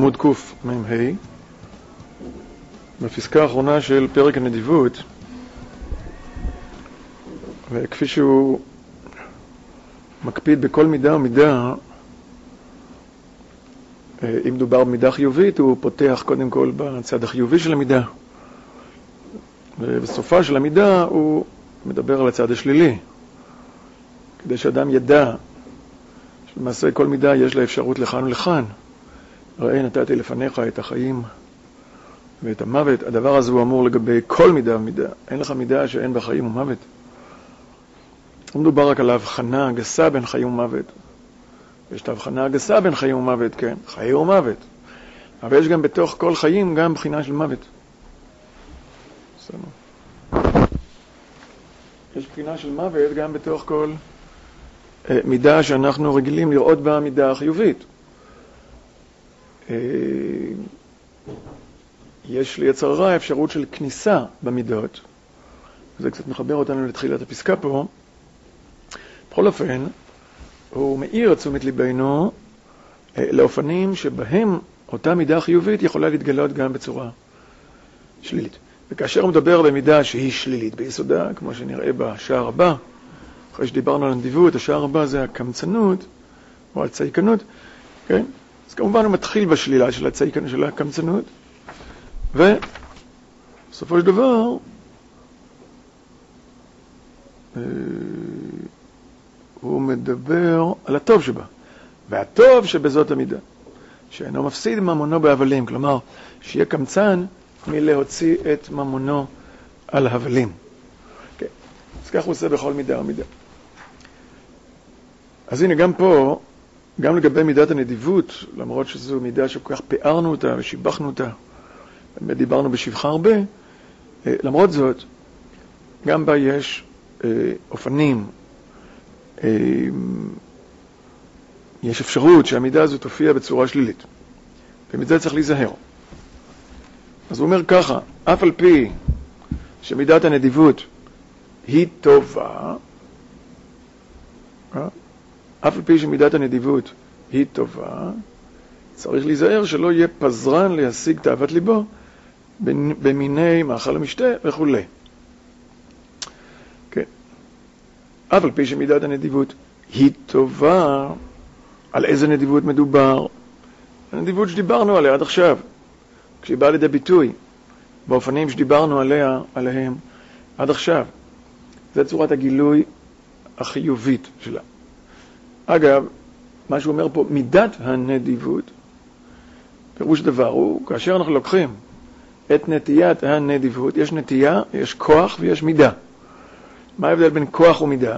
עמוד קוף מ"ה, בפסקה האחרונה של פרק הנדיבות, וכפי שהוא מקפיד בכל מידה ומידה, אם דובר במידה חיובית, הוא פותח קודם כל בצד החיובי של המידה, ובסופה של המידה הוא מדבר על הצד השלילי, כדי שאדם ידע שלמעשה כל מידה יש לה אפשרות לכאן ולכאן. ראה נתתי לפניך את החיים ואת המוות. הדבר הזה הוא אמור לגבי כל מידה ומידה. אין לך מידה שאין בה חיים ומוות. לא מדובר רק על ההבחנה הגסה בין חיים ומוות. יש את ההבחנה הגסה בין חיים ומוות, כן, חיים ומוות. אבל יש גם בתוך כל חיים גם בחינה של מוות. יש בחינה של מוות גם בתוך כל מידה שאנחנו רגילים לראות בה מידה החיובית. יש ליצר הרע אפשרות של כניסה במידות. זה קצת מחבר אותנו לתחילת הפסקה פה. בכל אופן, הוא מאיר את תשומת ליבנו לאופנים שבהם אותה מידה חיובית יכולה להתגלות גם בצורה שלילית. וכאשר הוא מדבר במידה שהיא שלילית ביסודה, כמו שנראה בשער הבא, אחרי שדיברנו על הנדיבות, השער הבא זה הקמצנות, או הצייקנות, כן? אז כמובן הוא מתחיל בשלילה של הצייקנות, של הקמצנות, ובסופו של דבר, הוא מדבר על הטוב שבה, והטוב שבזאת המידה, שאינו מפסיד ממונו בהבלים, כלומר, שיהיה קמצן מלהוציא את ממונו על הבלים. כן. אז כך הוא עושה בכל מידה ומידה. אז הנה גם פה, גם לגבי מידת הנדיבות, למרות שזו מידה שכל כך פארנו אותה ושיבחנו אותה, באמת דיברנו בשבחה הרבה, למרות זאת, גם בה יש אופנים, יש אפשרות שהמידה הזו תופיע בצורה שלילית, ומזה צריך להיזהר. אז הוא אומר ככה, אף על פי שמידת הנדיבות היא טובה, אף על פי שמידת הנדיבות היא טובה, צריך להיזהר שלא יהיה פזרן להשיג תאוות ליבו במיני מאכל המשתה וכו'. כן. אף על פי שמידת הנדיבות היא טובה, על איזה נדיבות מדובר? הנדיבות שדיברנו עליה עד עכשיו, כשהיא באה לידי ביטוי, באופנים שדיברנו עליהם עד עכשיו. זה צורת הגילוי החיובית שלה. אגב, מה שהוא אומר פה, מידת הנדיבות, פירוש דבר הוא, כאשר אנחנו לוקחים את נטיית הנדיבות, יש נטייה, יש כוח ויש מידה. מה ההבדל בין כוח ומידה?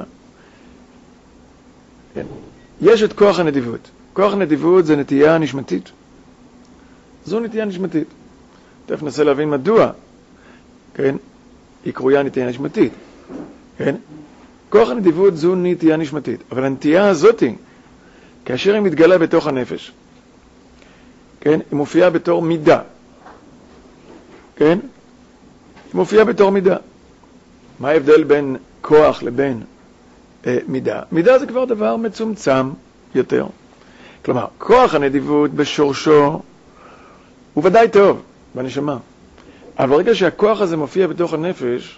כן. יש את כוח הנדיבות. כוח הנדיבות זה נטייה נשמתית. זו נטייה נשמתית. תכף ננסה להבין מדוע, כן? היא קרויה נטייה נשמתית. כן? כוח הנדיבות זו נטייה נשמתית. אבל הנטייה הזאת, כאשר היא מתגלה בתוך הנפש, כן? היא מופיעה בתור מידה. כן? היא מופיעה בתור מידה. מה ההבדל בין כוח לבין מידה? מידה זה כבר דבר מצומצם יותר. כלומר, כוח הנדיבות בשורשו הוא ודאי טוב בנשמה. אבל ברגע שהכוח הזה מופיע בתוך הנפש,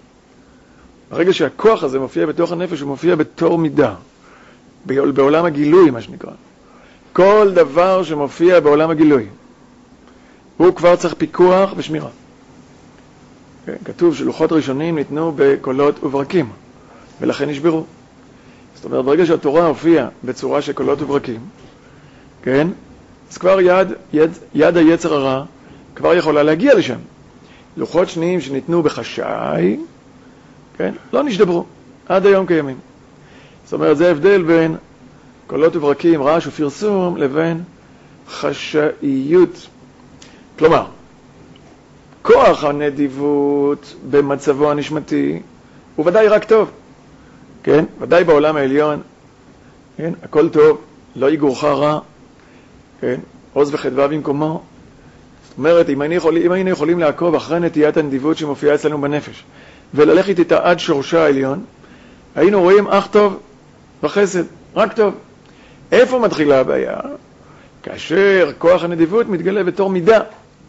הוא מופיע בתור מידה. בעולם הגילוי, מה שנקרא. כל דבר שמופיע בעולם הגילוי, הוא כבר צריך פיקוח ושמירה. כן? כתוב שלוחות ראשונים ניתנו בקולות וברקים, ולכן נשברו. זאת אומרת, ברגע שהתורה הופיעה בצורה של קולות וברקים, כן? אז כבר יד היצר הרע כבר יכולה להגיע לשם. לוחות שניים שניתנו בחשאי, כן? לא נשדברו, עד היום קיימים. זאת אומרת, זה ההבדל בין קולות וברקים, רעש ופרסום, לבין חשאיות. כלומר, כוח הנדיבות במצבו הנשמתי הוא ודאי רק טוב. כן? ודאי בעולם העליון, כן? הכל טוב, לא יגורך רע, כן? עוז וחדווה במקומו. זאת אומרת, אם היינו יכולים לעקוב אחרי נטיית הנדיבות שמופיעה אצלנו בנפש, וללכת איתה עד שורשה העליון, היינו רואים אך טוב וחסד, רק טוב. איפה מתחילה הבעיה? כאשר כוח הנדיבות מתגלה בתור מידה.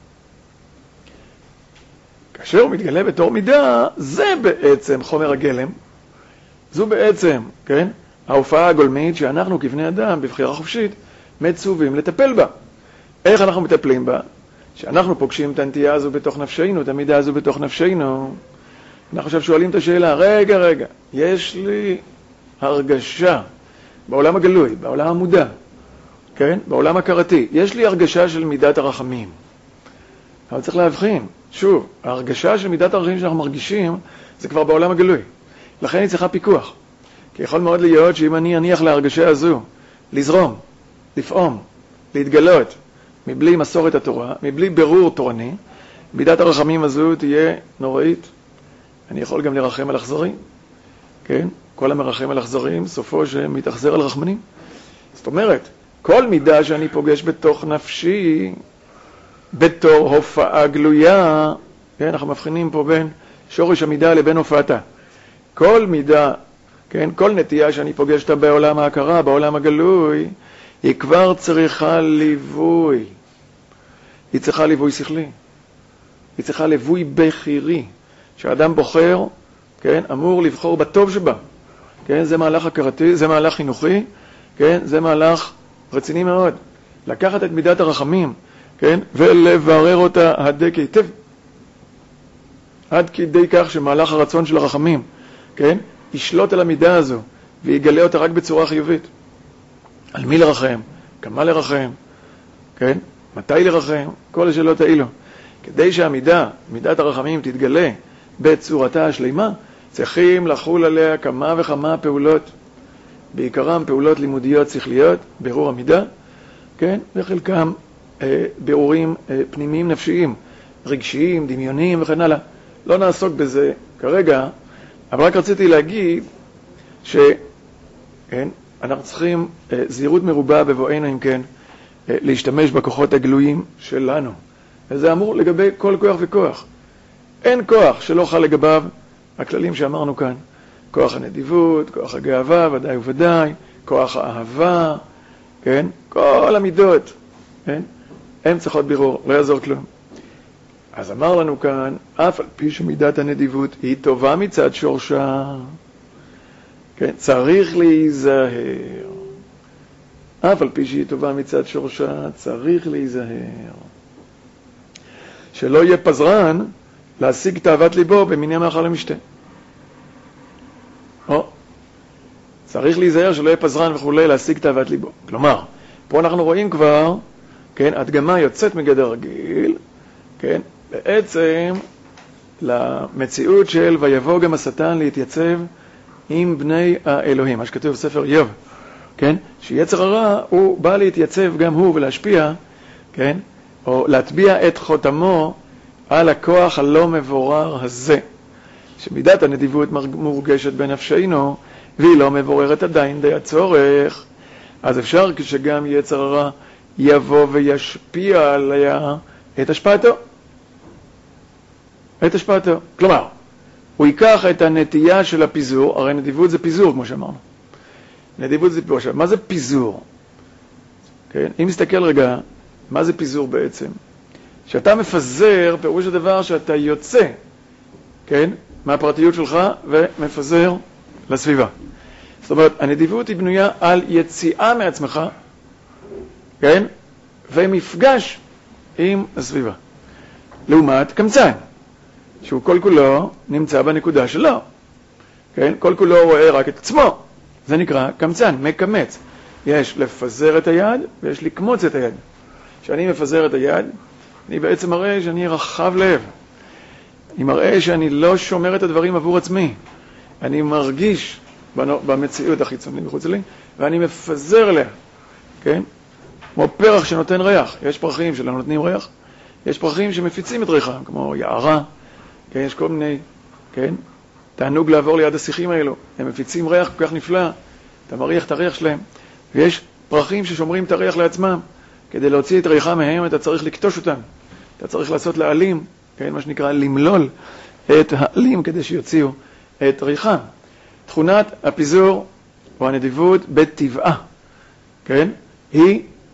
כאשר הוא מתגלה בתור מידה, זה בעצם חומר הגלם. זו בעצם, כן, ההופעה הגולמית שאנחנו כבני אדם, בבחירה חופשית, מצווים לטפל בה. איך אנחנו מטפלים בה? שאנחנו פוגשים את הנטייה הזו בתוך נפשנו, את המידה הזו בתוך נפשנו. אנחנו עכשיו שואלים את השאלה, רגע, יש לי הרגשה בעולם הגלוי, בעולם המודע, כן? בעולם הכרתי, יש לי הרגשה של מידת הרחמים. אבל צריך להבחין, שוב, ההרגשה של מידת הרחמים שאנחנו מרגישים, זה כבר בעולם הגלוי. לכן היא צריכה פיקוח. כי יכול מאוד להיות שאם אני אניח להרגשה הזו, לזרום, לפעום, להתגלות, מבלי מסורת התורה, מבלי ברור תורני, מידת הרחמים הזו תהיה נוראית. אני יכול גם לרחם על אכזרים, כן? כל המרחם על אכזרים, סופו שמתאכזר על רחמנים. זאת אומרת, כל מידה שאני פוגש בתוך נפשי, בתור הופעה גלויה, כן? אנחנו מבחינים פה בין שורש המידה לבין הופעתה. כל מידה, כן? כל נטייה שאני פוגש אותה בעולם ההכרה, בעולם הגלוי, היא כבר צריכה ליווי. היא צריכה ליווי שכלי. היא צריכה ליווי בחירי. שהאדם בוחר, כן? אמור לבחור בטוב שבה. כן? זה מהלך הכרתי, זה מהלך חינוכי, כן? זה מהלך רציני מאוד. לקחת את מידת הרחמים, כן? ולברר אותה הדק היטב. עד כדי כך שמהלך הרצון של הרחמים, כן? ישלוט על המידה הזו, ויגלה אותה רק בצורה חיובית. על מי לרחם? כמה לרחם? כן? מתי לרחם? כל השאלות האלו. כדי שהמידה, מידת הרחמים, תתגלה בצורתה השלימה, צריכים לחול עליה כמה וכמה פעולות, בעיקרם פעולות לימודיות שכליות, בירור המידה, כן? וחלקם בירורים פנימיים נפשיים, רגשיים, דמיוניים וכן הלאה. לא נעסוק בזה כרגע, אבל רק רציתי להגיד כן, אנחנו צריכים זהירות מרובה בבואנו, אם כן, להשתמש בכוחות הגלויים שלנו. וזה אמור לגבי כל כוח וכוח. אין כוח שלא חל לגביו הכללים שאמרנו כאן. כוח הנדיבות, כוח הגאווה, ודאי וודאי, כוח האהבה, כן? כל המידות, כן? הן צריכות בירור, לא יעזור כלום. אז אמר לנו כאן, אף על פי שמידת הנדיבות היא טובה מצד שורשה, כן? צריך להיזהר. אף על פי שהיא טובה מצד שורשה, צריך להיזהר. שלא יהיה פזרן להשיג תאוות ליבו במיני מאכל למשתה. צריך להיזהר שלא יהיה פזרן וכולי להשיג תאוות ליבו. כלומר, פה אנחנו רואים כבר, כן, הדגמה יוצאת מגדר רגיל, כן, בעצם למציאות של ויבוא גם השטן להתייצב עם בני האלוהים, מה שכתוב בספר איוב, כן, שיצר הרע הוא בא להתייצב גם הוא ולהשפיע, כן, או להטביע את חותמו על הכוח הלא מבורר הזה, שמידת הנדיבות מורגשת בנפשנו, והיא לא מבוררת עדיין די הצורך, אז אפשר כשגם יצר הרע יבוא וישפיע עליה את השפעתו. את השפעתו. כלומר, הוא ייקח את הנטייה של הפיזור, הרי נדיבות זה פיזור, כמו שאמרנו. נדיבות זה פיזור. מה זה פיזור? כן? אם נסתכל רגע, מה זה פיזור בעצם? שאתה מפזר, פירוש הדבר שאתה יוצא, כן? מהפרטיות שלך ומפזר לסביבה. זאת אומרת, הנדיבות היא בנויה על יציאה מעצמך, כן? ומפגש עם הסביבה. לעומת קמצן, שהוא כל כולו נמצא בנקודה שלו, כן? כל כולו רואה רק את עצמו. זה נקרא קמצן, מקמץ. יש לפזר את היד ויש לקמוץ את היד. כשאני מפזר את היד, אני בעצם מראה שאני רחב לב. אני מראה שאני לא שומר את הדברים עבור עצמי. אני מרגיש במציאות החיצונית מחוץ לי, ואני מפזר אליה, כן? כמו פרח שנותן ריח. יש פרחים שלא נותנים ריח, יש פרחים שמפיצים את ריחם, כמו יערה, כן? יש כל מיני, כן? תענוג לעבור ליד השיחים האלו. הם מפיצים ריח כל כך נפלא, אתה מריח את הריח שלהם. ויש פרחים ששומרים את הריח לעצמם. כדי להוציא את ריחם מהם, אתה צריך לקטוש אותם. אתה צריך לעשות לעלים, כן? מה שנקרא למלול את העלים כדי שיוציאו את ריחם. תכונת הפיזור או הנדיבות בטבעה, כן? היא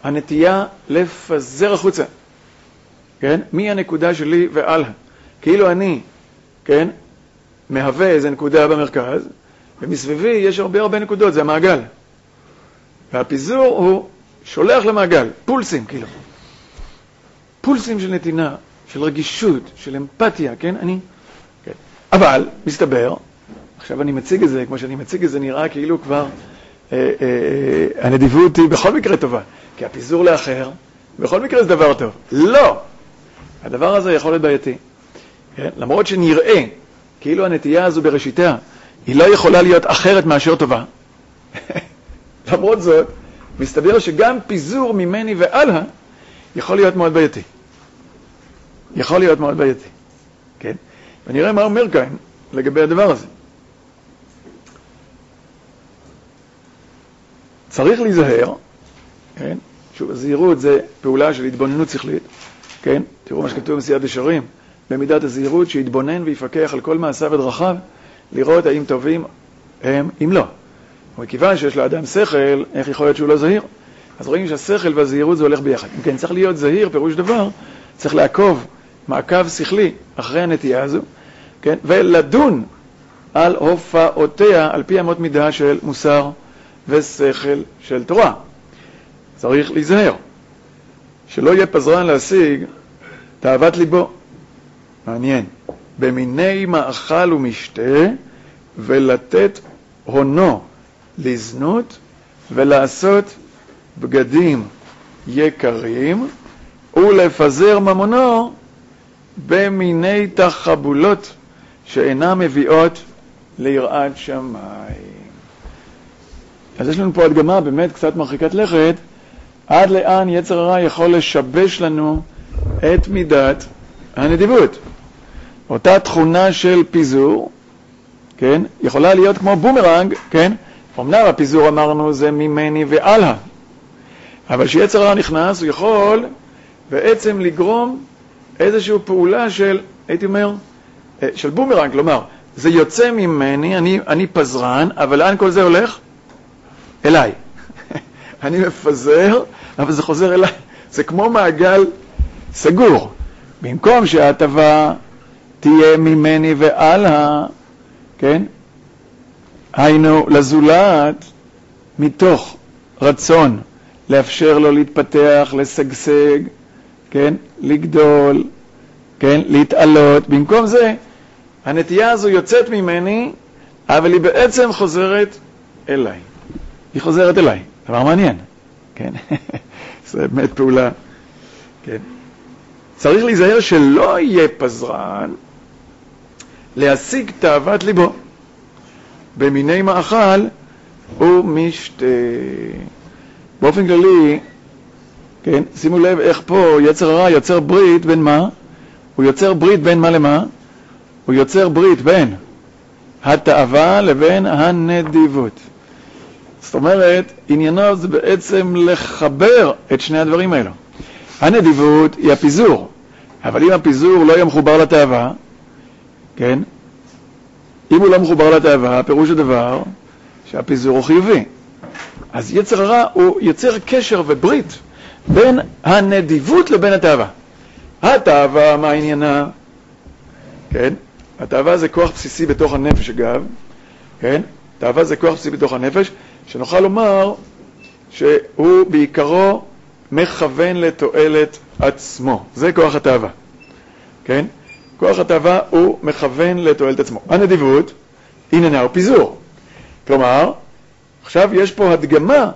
הנטייה לפזר החוצה, כן? מי הנקודה שלי והלאה. כאילו אני, כן? מהווה איזה נקודה במרכז, ומסביבי יש הרבה נקודות, זה המעגל. והפיזור הוא שולח למעגל, פולסים, כאילו. פולסים של נתינה, של רגישות, של אמפתיה, כן? כן. אבל, מסתבר, עכשיו אני מציג את זה, כמו שאני מציג את זה, נראה כאילו כבר הנדיבות היא בכל מקרה טובה. כי הפיזור לאחר, בכל מקרה זה דבר טוב. לא! הדבר הזה יכול להיות בעייתי. כן? למרות שנראה, כאילו הנטייה הזו בראשיתה, היא לא יכולה להיות אחרת מאשר טובה. למרות זאת, מסתבר שגם פיזור ממני והלאה, יכול להיות מאוד בעייתי. יכול להיות מאוד בעייתי. כן? ונראה מה אומר כאן לגבי הדבר הזה. צריך להיזהר, כן? שוב, הזהירות זה פעולה של התבוננות שכלית, כן? תראו מה שכתוב במסילת ישרים, במידת הזהירות שיתבונן ויפקח על כל מעשיו ודרכיו, לראות האם טובים הם, אם לא. וכיוון שיש לאדם שכל, איך יכול להיות שהוא לא זהיר? אז רואים שהשכל והזהירות זה הולך ביחד. אם כן, צריך להיות זהיר, פירוש דבר, צריך לעקוב מעקב שכלי אחרי הנטייה הזו, כן? ולדון על הופעותיה על פי אמות מידה של מוסר ושכל של תורה. צריך להיזהר, שלא יהיה פזרן להשיג תאוות ליבו. מעניין. במיני מאכל ומשתה, ולתת הונו לזנות, ולעשות בגדים יקרים, ולפזר ממונו במיני תחבולות שאינן מביאות ליראת שמיים. אז יש לנו פה הדגמה באמת קצת מרחיקת לכת, עד לאן יצר הרע יכול לשבש לנו את מידת הנדיבות. אותה תכונה של פיזור, כן, יכולה להיות כמו בומרנג, כן? אמנם הפיזור אמרנו זה ממני והלאה, אבל שיצר הרע נכנס הוא יכול בעצם לגרום איזושהי פעולה של, הייתי אומר, של בומרנג, כלומר, זה יוצא ממני, אני פזרן, אבל לאן כל זה הולך? אליי. אני מפזר, אבל זה חוזר אליי. זה כמו מעגל סגור. במקום שההטבה תהיה ממני והלאה, כן? היינו לזולת מתוך רצון לאפשר לו להתפתח, לשגשג, כן? לגדול, כן? להתעלות. במקום זה, הנטייה הזו יוצאת ממני, אבל היא בעצם חוזרת אליי. היא חוזרת אליי. דבר מעניין, כן? זה באמת פעולה, כן? צריך להיזהר שלא יהיה פזרן להשיג תאוות ליבו במיני מאכל ומשתה. באופן כללי, כן? שימו לב איך פה יצר הרע יוצר ברית בין מה? הוא יוצר ברית בין מה למה? הוא יוצר ברית בין התאווה לבין הנדיבות. זאת אומרת, עניינו זה בעצם לחבר את שני הדברים האלו. הנדיבות היא הפיזור, אבל אם הפיזור לא יהיה מחובר לתאווה, כן? אם הוא לא מחובר לתאווה, פירוש הדבר שהפיזור הוא חיובי. אז יצר הרע הוא יוצר קשר וברית בין הנדיבות לבין התאווה. התאווה, מה עניינה? כן? התאווה זה כוח בסיסי בתוך הנפש, אגב. כן? תאווה זה כוח בסיסי בתוך הנפש, שנוכל לומר שהוא בעיקרו מכוון לתועלת עצמו. זה כוח התאווה. כן? כוח התאווה הוא מכוון לתועלת עצמו. הנדיבות, עניינה הוא פיזור. כלומר, עכשיו יש פה הדגמה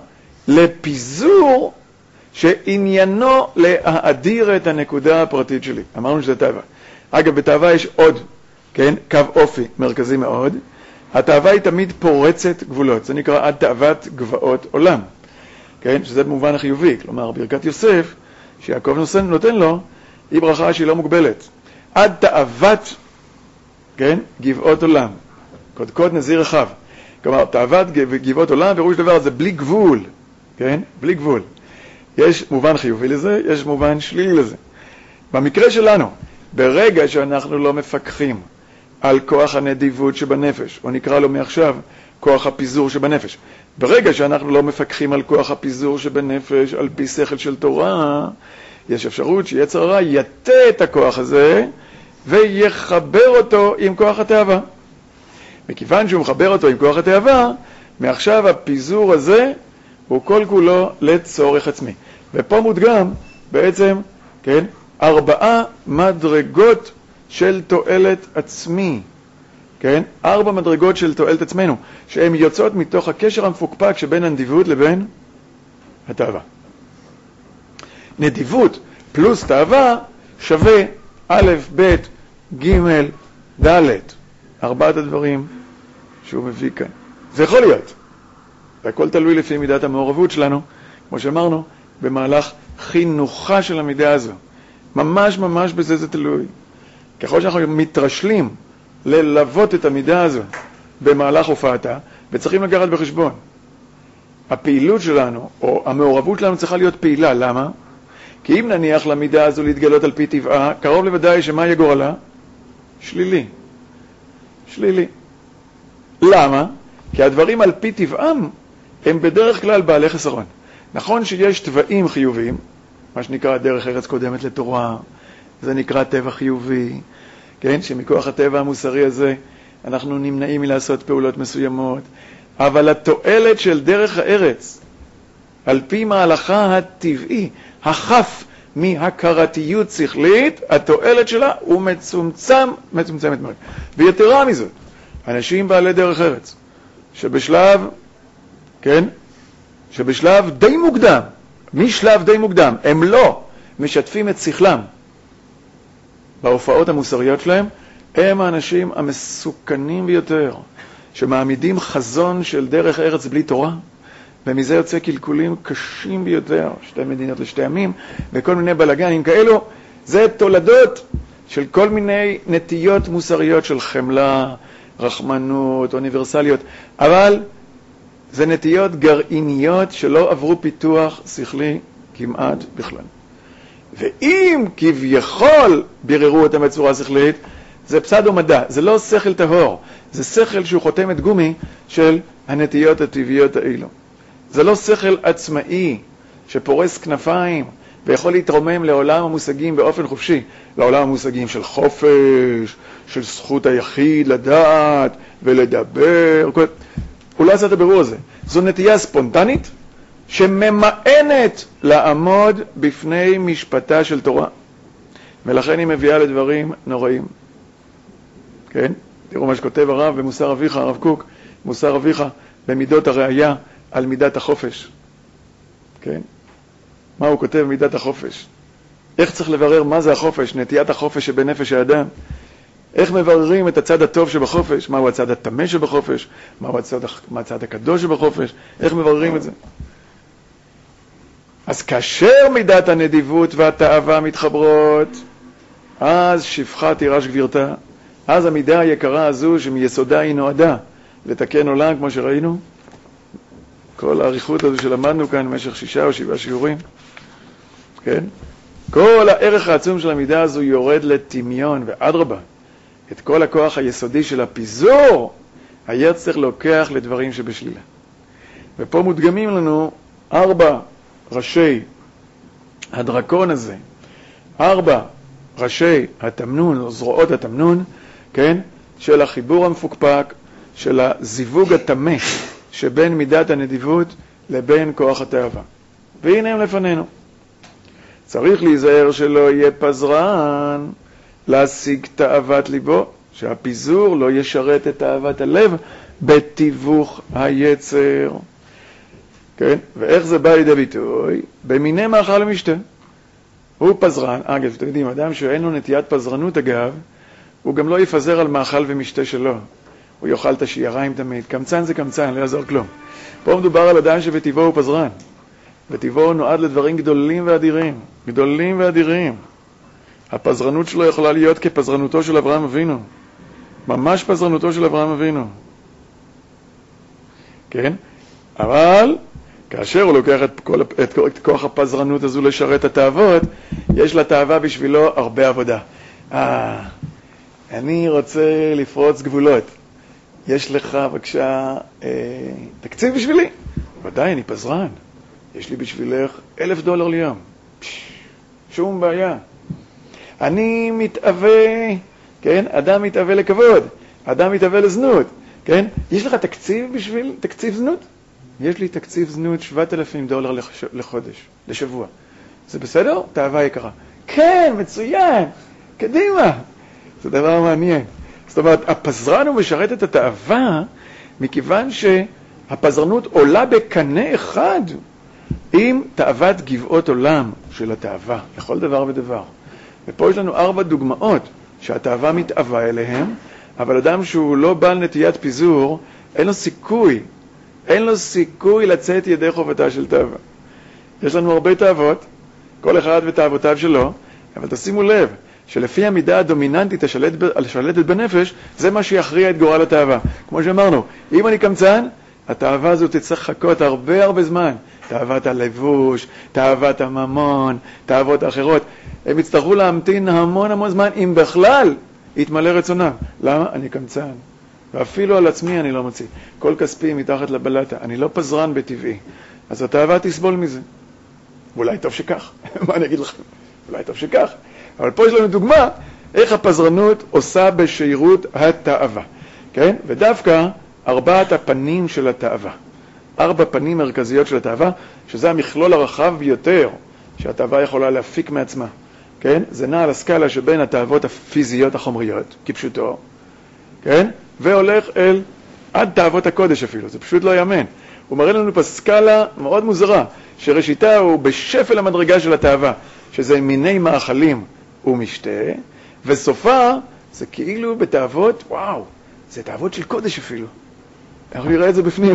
לפיזור שעניינו להאדיר את הנקודה הפרטית שלי. אמרנו שזה תאווה. אגב, בתאווה יש עוד, כן? קו אופי מרכזי מאוד. התאווה היא תמיד פורצת גבולות. זה נקרא עד תאוות גבעות עולם. כן? שזה במובן החיובי. כלומר, ברכת יוסף, שיעקב נותן לו, היא ברכה שהיא לא מוגבלת. עד תאוות, כן? גבעות עולם. קודקוד נזיר רחב. כלומר, תאוות גבעות עולם, פירוש דבר זה בלי גבול. כן? בלי גבול. יש מובן חיובי לזה, יש מובן שלילי לזה. במקרה שלנו, ברגע שאנחנו לא מפקחים על כוח הנדיבות שבנפש, או נקרא לו מעכשיו כוח הפיזור שבנפש, ברגע שאנחנו לא מפקחים על כוח הפיזור שבנפש, על פי שכל של תורה, יש אפשרות שיצר הרע יטה את הכוח הזה, ויחבר אותו עם כוח התאווה. מכיוון שהוא מחבר אותו עם כוח התאווה, מעכשיו הפיזור הזה הוא כל כולו לצורך עצמי. ופה מודגם בעצם, כן, 4 מדרגות של תועלת עצמי. כן? 4 מדרגות של תועלת עצמנו, שהן יוצאות מתוך הקשר המפוקפק שבין הנדיבות לבין התאווה. נדיבות פלוס תאווה שווה א', ב', ג', ד', 4 הדברים שהוא מביא כאן. זה יכול להיות. והכל תלוי לפי מידת המעורבות שלנו, כמו שאמרנו, במהלך חינוכה של המידה הזו. ממש ממש בזה זה תלוי. ככל שאנחנו מתרשלים ללוות את המידה הזו במהלך הופעתה, וצריכים לקחת בחשבון. הפעילות שלנו, או המעורבות שלנו צריכה להיות פעילה. למה? כי אם נניח למידה הזו להתגלות על פי טבעה, קרוב לוודאי שמה יהיה גורלה? שלילי. שלילי. למה? כי הדברים על פי טבעם הם בדרך כלל בעלי חסרון. נכון שיש טבעים חיוביים, מה שנקרא דרך ארץ קודמת לתורה, זה נקרא טבע חיובי, כן? שמכוח הטבע המוסרי הזה אנחנו נמנעים מלעשות פעולות מסוימות, אבל התועלת של דרך הארץ, על פי מהלכה הטבעי, החף מהכרתיות שכלית, התועלת שלה הוא מצומצמת מאוד. ויתרה מזאת, אנשים בעלי דרך ארץ, שבשלב, כן? שבשלב די מוקדם, משלב די מוקדם, הם לא משתפים את שכלם בהופעות המוסריות שלהם, הם האנשים המסוכנים ביותר, שמעמידים חזון של דרך ארץ בלי תורה, ומזה יוצא קלקולים קשים ביותר, 2 מדינות לשתי עמים, וכל מיני בלגנים כאלו. זה תולדות של כל מיני נטיות מוסריות של חמלה, רחמנות, אוניברסליות, אבל זה נטיות גרעיניות שלא עברו פיתוח שכלי כמעט בכלל. ואם כביכול ביררו אותם בצורה שכלית, זה פסאודו מדע, זה לא שכל טהור, זה שכל שהוא חותמת גומי של הנטיות הטבעיות האלו. זה לא שכל עצמאי שפורס כנפיים ויכול להתרומם לעולם המושגים באופן חופשי, לעולם המושגים של חופש, של זכות היחיד לדעת ולדבר. הוא לא עשה את הבירור הזה. זו נטייה ספונטנית שממאנת לעמוד בפני משפטה של תורה, ולכן היא מביאה לדברים נוראים. כן? תראו מה שכותב הרב במוסר אביך, הרב קוק, מוסר אביך במידות הראייה על מידת החופש. כן? מה הוא כותב מידת החופש? איך צריך לברר מה זה החופש, נטיית החופש שבנפש האדם? איך מבררים את הצד הטוב שבחופש? מהו הצד הטמא שבחופש? מהו הצד הקדוש שבחופש? איך מבררים את זה? אז כאשר מידת הנדיבות והתאווה מתחברות, אז שפחה תירש גבירתה. אז המידה היקרה הזו שמיסודה היא נועדה לתקן עולם, כמו שראינו. כל העריכות הזו שלמדנו כאן במשך 6 או 7 שיעורים. כן? כל הערך העצום של המידה הזו יורד לטמיון, ואדרבה, את כל הכוח היסודי של הפיזור, היצר לוקח לדברים שבשלילה. ופה מודגמים לנו 4 ראשי הדרקון הזה, 4 ראשי התמנון, או זרועות התמנון, כן? של החיבור המפוקפק, של הזיווג התמה שבין מידת הנדיבות לבין כוח התאווה. והנה הם לפנינו. צריך להיזהר שלא יהיה פזרן להשיג תאוות ליבו, שהפיזור לא ישרת את תאוות הלב בתיווך היצר. כן? ואיך זה בא לידי ביטוי? במיני מאכל ומשתה. הוא פזרן, אגב, אתם יודעים, אדם שאין לו נטיית פזרנות אגב, הוא גם לא יפזר על מאכל ומשתה שלו. הוא יאכל את השיעריים תמיד. קמצן זה קמצן, לא יעזור כלום. פה מדובר על אדם שבטבעו הוא פזרן. וטבעו נועד לדברים גדולים ואדירים. גדולים ואדירים. הפזרנות שלו יכולה להיות כפזרנותו של אברהם אבינו. ממש פזרנותו של אברהם אבינו. כן? אבל כאשר הוא לוקח את כוח הפזרנות הזו לשרת את התאוות, יש לתאווה בשבילו הרבה עבודה. אני רוצה לפרוץ גבולות. יש לך בבקשה תקציב בשבילי? ודאי, אני פזרן. יש לי בשבילך $1,000 ליום. שום בעיה. אני מתאווה, כן? אדם מתאווה לכבוד. אדם מתאווה לזנות, כן? יש לך תקציב בשביל תקציב זנות? יש לי תקציב זנות $7,000 לחודש, לשבוע. זה בסדר? תאווה יקרה. כן, מצוין. קדימה. זה דבר מעניין. זאת אומרת, הפזרן הוא משרת את התאווה, מכיוון שהפזרנות עולה בקנה אחד עם תאוות גבעות עולם של התאווה, לכל דבר ודבר. ופה יש לנו 4 דוגמאות שהתאווה מתאווה אליהם, אבל אדם שהוא לא בעל נטיית פיזור, אין לו סיכוי לצאת ידי חובתה של תאווה. יש לנו הרבה תאוות, כל אחד ותאוותיו שלו, אבל תשימו לב, שלפי המידה הדומיננטית השלטת בנפש, זה מה שיכריע את גורל התאווה. כמו שאמרנו, אם אני קמצן, התאווה הזאת תצטרך לחכות הרבה זמן. תאוות הלבוש, תאוות הממון, תאוות האחרות. הם יצטרכו להמתין המון זמן, אם בכלל יתמלא רצונם. למה? אני קמצן. ואפילו על עצמי אני לא מוציא. כל כספי מתחת לבלטה. אני לא פזרן בטבעי. אז התאווה תסבול מזה. ואולי טוב שכך. מה אני אגיד לכם? אולי טוב שכך. אבל פה יש לנו דוגמה איך הפזרנות עושה בשירות התאווה. כן? ודווקא 4 הפנים של התאווה. 4 פנים מרכזיות של התאווה, שזה המכלול הרחב ביותר שהתאווה יכולה להפיק מעצמה. כן? זה נע על הסקאלה שבין התאוות הפיזיות החומריות, כפשוטו, כן? והולך עד תאוות הקודש אפילו, זה פשוט לא יאמן. הוא מראה לנו פה סקאלה מאוד מוזרה, שראשיתה הוא בשפל המדרגה של התאווה, שזה מיני מאכלים ומשתה, וסופה זה כאילו בתאוות, וואו, זה תאוות של קודש אפילו. אנחנו נראה את זה בפנים,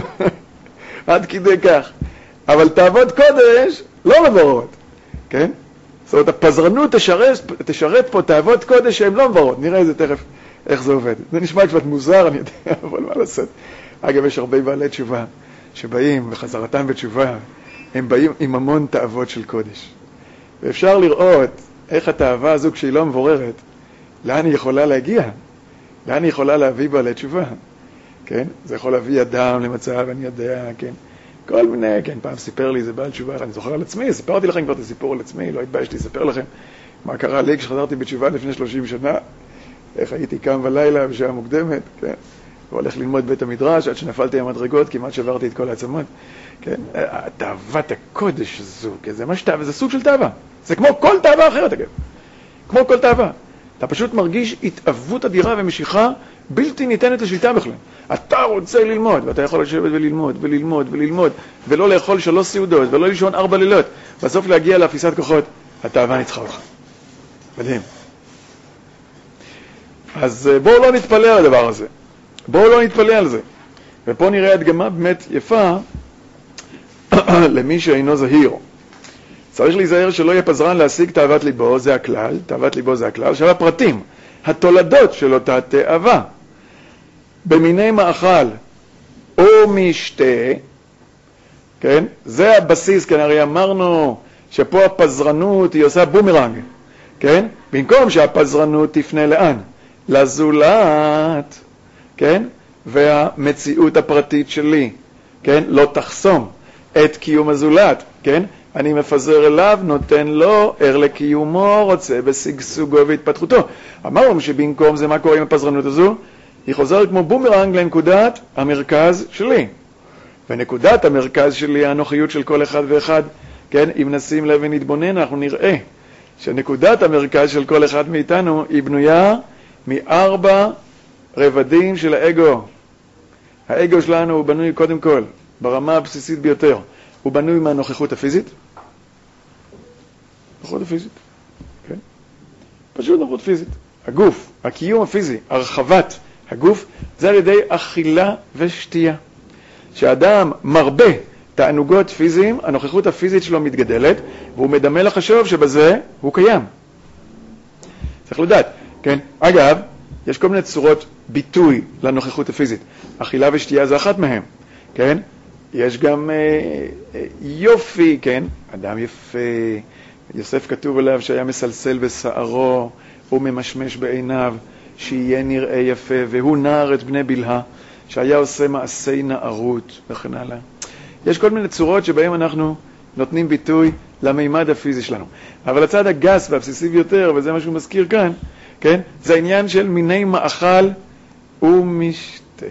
עד כדי כך. אבל תאוות קודש לא מברות, כן? זאת אומרת, הפזרנות תשרת פה תאוות קודש שהן לא מברות. נראה את זה תכף, איך זה עובד. זה נשמע קצת מוזר, אני יודע, אבל מה לעשות? אגב, יש הרבה בעלי תשובה שבאים, וחזרתם בתשובה, הם באים עם המון תאוות של קודש. ואפשר לראות איך התאווה הזו, כשהיא לא מבוררת, לאן היא יכולה להגיע? לאן היא יכולה להביא בעלי תשובה? כן? זה יכול להביא אדם למצב, אני יודע, כן? כל מיני, כן, פעם סיפר לי, זה בעל תשובה, אני זוכר על עצמי, סיפרתי לכם כבר את הסיפור על עצמי, לא התביישתי לספר לכם מה קרה לי כשחזרתי בתשובה לפני 30 שנה, איך הייתי קם בלילה בשעה מוקדמת, כן? והולך ללמוד בית המדרש, עד שנפלתי המדרגות, כמעט שברתי את כל העצמות, כן? תאוות הקודש הזו, כן? זה מה שתאווה, זה סוג של תאווה. זה כמו כל תאווה אחרת, אגב. כמו כל תאווה. אתה פשוט מרגיש התאוות אדירה ומשיכה בלתי ניתנת לשליטה בכלל. אתה רוצה ללמוד, ואתה יכול לשבת וללמוד, ולא לאכול 3 סעודות, ולא לישון 4 לילות. בסוף להגיע לאפיסת כוחות, התאווה ניצחה אותך. מדהים. אז בואו לא נתפלא על הדבר הזה. בואו לא נתפלא על זה. ופה נראה הדגמה באמת יפה למי שאינו זהיר. צריך להיזהר שלא יהיה פזרן להשיג תאוות ליבו, זה הכלל, תאוות ליבו זה הכלל. עכשיו הפרטים, התולדות של אותה תאווה, במיני מאכל או משתה, כן? זה הבסיס, כן, הרי אמרנו שפה הפזרנות היא עושה בומרנג, כן? במקום שהפזרנות תפנה לאן? לזולת, כן? והמציאות הפרטית שלי, כן? לא תחסום את קיום הזולת, כן? אני מפזר אליו, נותן לו, ער לקיומו, רוצה בשגשוגו והתפתחותו. אמרנו שבמקום זה מה קורה עם הפזרנות הזו? היא חוזרת כמו בומרנג לנקודת המרכז שלי. ונקודת המרכז שלי, האנוכיות של כל אחד ואחד, כן? אם נשים לב ונתבונן, אנחנו נראה שנקודת המרכז של כל אחד מאיתנו היא בנויה מ4 רבדים של האגו. האגו שלנו הוא בנוי קודם כל, ברמה הבסיסית ביותר, הוא בנוי מהנוכחות הפיזית. נוכחות הפיזית, כן? פשוט נוכחות פיזית. הגוף, הקיום הפיזי, הרחבת הגוף, זה על ידי אכילה ושתייה. כשאדם מרבה תענוגות פיזיים, הנוכחות הפיזית שלו מתגדלת, והוא מדמה לחשוב שבזה הוא קיים. צריך לדעת, כן? אגב, יש כל מיני צורות ביטוי לנוכחות הפיזית. אכילה ושתייה זה אחת מהם, כן? יש גם יופי, כן? אדם יפה, יוסף כתוב עליו שהיה מסלסל בשערו, הוא ממשמש בעיניו, שיהיה נראה יפה, והוא נער את בני בלהה, שהיה עושה מעשי נערות וכן הלאה. יש כל מיני צורות שבהן אנחנו נותנים ביטוי למימד הפיזי שלנו. אבל הצד הגס והבסיסי ביותר, וזה מה שהוא מזכיר כאן, כן? זה העניין של מיני מאכל ומשתה.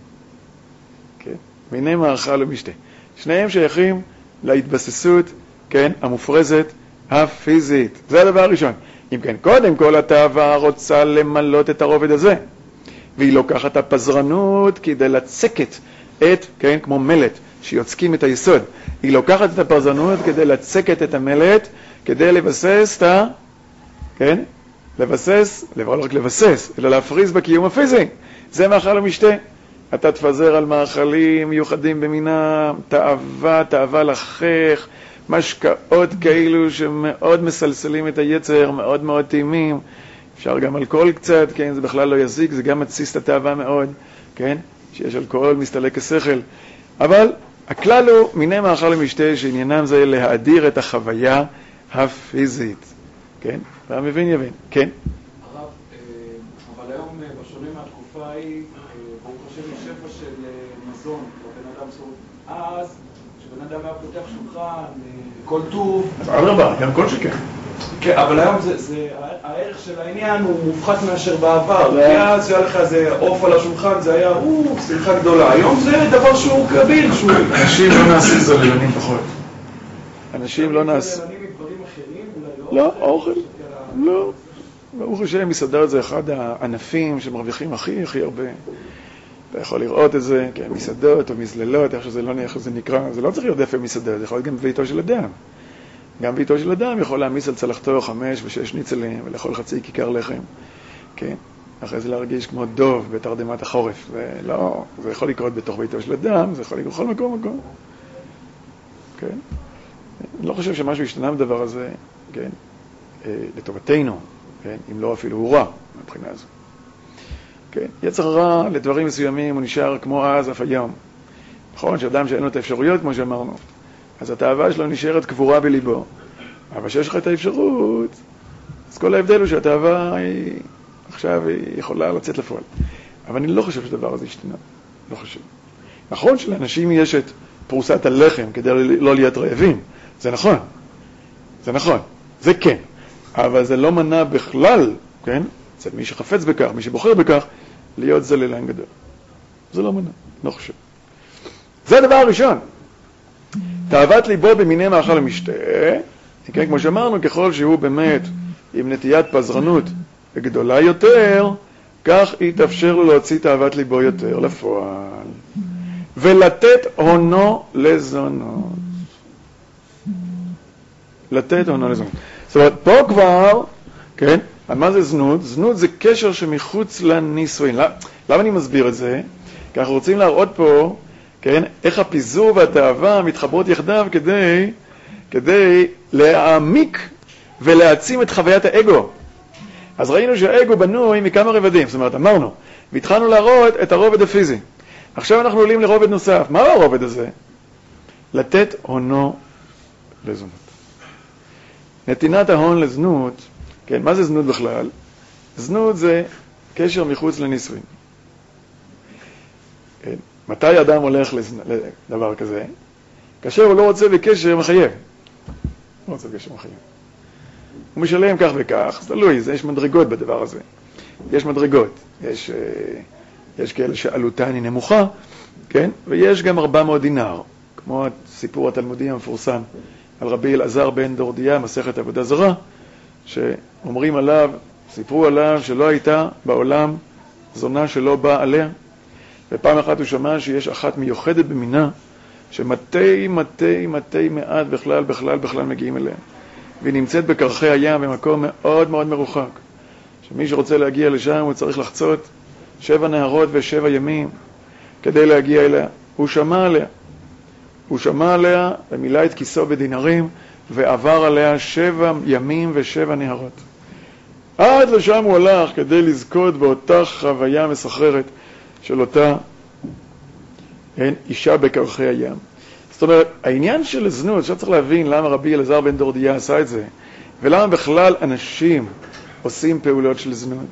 כן? מיני מאכל ומשתה. שניהם שייכים להתבססות, כן? המופרזת, הפיזית. זה הדבר הראשון. אם כן, קודם כל התאווה רוצה למלות את הרובד הזה. והיא לוקחת את הפזרנות כדי לצקת את, כן? כמו מלט, שיוצקים את היסוד. היא לוקחת את הפזרנות כדי לצקת את המלט, כדי לבסס את כן? לבסס, לא רק לבסס, אלא להפריז בקיום הפיזי. זה מאכל ומשתה. אתה תפזר על מאכלים מיוחדים במינם, תאווה לחך, משקאות כאלו שמאוד מסלסלים את היצר, מאוד מאוד טעימים. אפשר גם אלכוהול קצת, כן? זה בכלל לא יזיק, זה גם מתסיס את התאווה מאוד, כן? שיש אלכוהול מסתלק השכל. אבל הכלל הוא מיני מאכל ומשתה שעניינם זה להאדיר את החוויה הפיזית. כן? והמבין יבין. כן? הרב, אבל היום בשונה מהתקופה ההיא, ברוך השם יש שפע של מזון, לבן אדם צור. אז, כשבן אדם היה פותח שולחן, כל טוב. אז אדרבה, גם כל שכן. כן, אבל היום הערך של העניין הוא מופחת מאשר בעבר. כי אז היה לך איזה עוף על השולחן, זה היה, שמחה גדולה. היום זה דבר שהוא כביר. אנשים לא נעשים זוללנים פחות. אנשים לא נעשים. לא, אוכל. לא. ברוך השם, מסעדה זה אחד הענפים שמרוויחים הכי הרבה. אתה יכול לראות את זה, כן, מסעדות או מזללות, איך שזה נקרא. זה לא צריך להיות דפי מסעדה, זה יכול להיות גם ביתו של אדם. גם ביתו של אדם יכול להעמיס על צלחתו 5 ו6 ניצלים ולאכול חצי כיכר לחם. כן? אחרי זה להרגיש כמו דוב בתרדמת החורף. ולא, זה יכול לקרות בתוך ביתו של אדם, זה יכול לקרות בכל מקום. כן? אני לא חושב שמשהו ישתנה בדבר הזה, כן? לטובתנו, כן? אם לא אפילו הוא רע, מבחינה הזו. כן? יצר רע לדברים מסוימים הוא נשאר כמו אז אף היום. נכון? שאדם שאין לו את האפשרויות, כמו שאמרנו. אז התאווה שלו נשארת קבורה בליבו. אבל שיש לך את האפשרות, אז כל ההבדל הוא שהתאווה עכשיו היא יכולה לצאת לפועל. אבל אני לא חושב שדבר הזה ישתנה. לא חושב. נכון שלאנשים יש את פרוסת הלחם כדי לא להיות רעבים. זה נכון. זה נכון. זה כן. אבל זה לא מנע בכלל, כן? אצל מי שחפץ בכך, מי שבוחר בכך, להיות זלילן גדול. זה לא מנע. לא חושב. זה הדבר הראשון. תאוות ליבו במיני מאכל ומשתה, כן, כמו שאמרנו, ככל שהוא באמת עם נטיית פזרנות גדולה יותר, כך יתאפשר לו להוציא תאוות ליבו יותר לפועל. ולתת הונו לזונות. לתת הונו לזונות. זאת אומרת, פה כבר, כן, מה זה זנות? זנות זה קשר שמחוץ לנישואין. למה אני מסביר את זה? כי אנחנו רוצים להראות פה, כן, איך הפיזור והתאווה מתחברות יחדיו כדי להעמיק ולהעצים את חוויית האגו. אז ראינו שהאגו בנוי מכמה רבדים, זאת אומרת, אמרנו, והתחלנו להראות את הרובד הפיזי. עכשיו אנחנו עולים לרובד נוסף. מה הרובד הזה? לתת הונו לזונות. נתינת ההון לזנות, כן, מה זה זנות בכלל? זנות זה קשר מחוץ לנישואין. כן. מתי אדם הולך לדבר כזה? כאשר הוא לא רוצה בקשר מחייב. לא רוצה בקשר מחייב. הוא משלם כך וכך, זה תלוי, יש מדרגות בדבר הזה. יש מדרגות. יש כאלה שעלותן היא נמוכה, כן? ויש גם 400 דינר, כמו הסיפור התלמודי המפורסם על רבי אלעזר בן דורדיה, מסכת עבודה זרה, שאומרים עליו, סיפרו עליו שלא הייתה בעולם זונה שלא באה עליה, ופעם אחת הוא שמע שיש אחת מיוחדת במינה, שמתי מעט בכלל מגיעים אליה. והיא נמצאת בקרחי הים במקום מאוד מאוד מרוחק. שמי שרוצה להגיע לשם הוא צריך לחצות 7 נהרות ו7 ימים כדי להגיע אליה. הוא שמע עליה ומילא את כיסו בדינרים ועבר עליה 7 ימים ו7 נהרות. עד לשם הוא הלך כדי לזכות באותה חוויה מסחררת של אותה אישה בקרחי הים. זאת אומרת, העניין של הזנות, עכשיו צריך להבין למה רבי אלעזר בן דורדיה עשה את זה, ולמה בכלל אנשים עושים פעולות של זנות.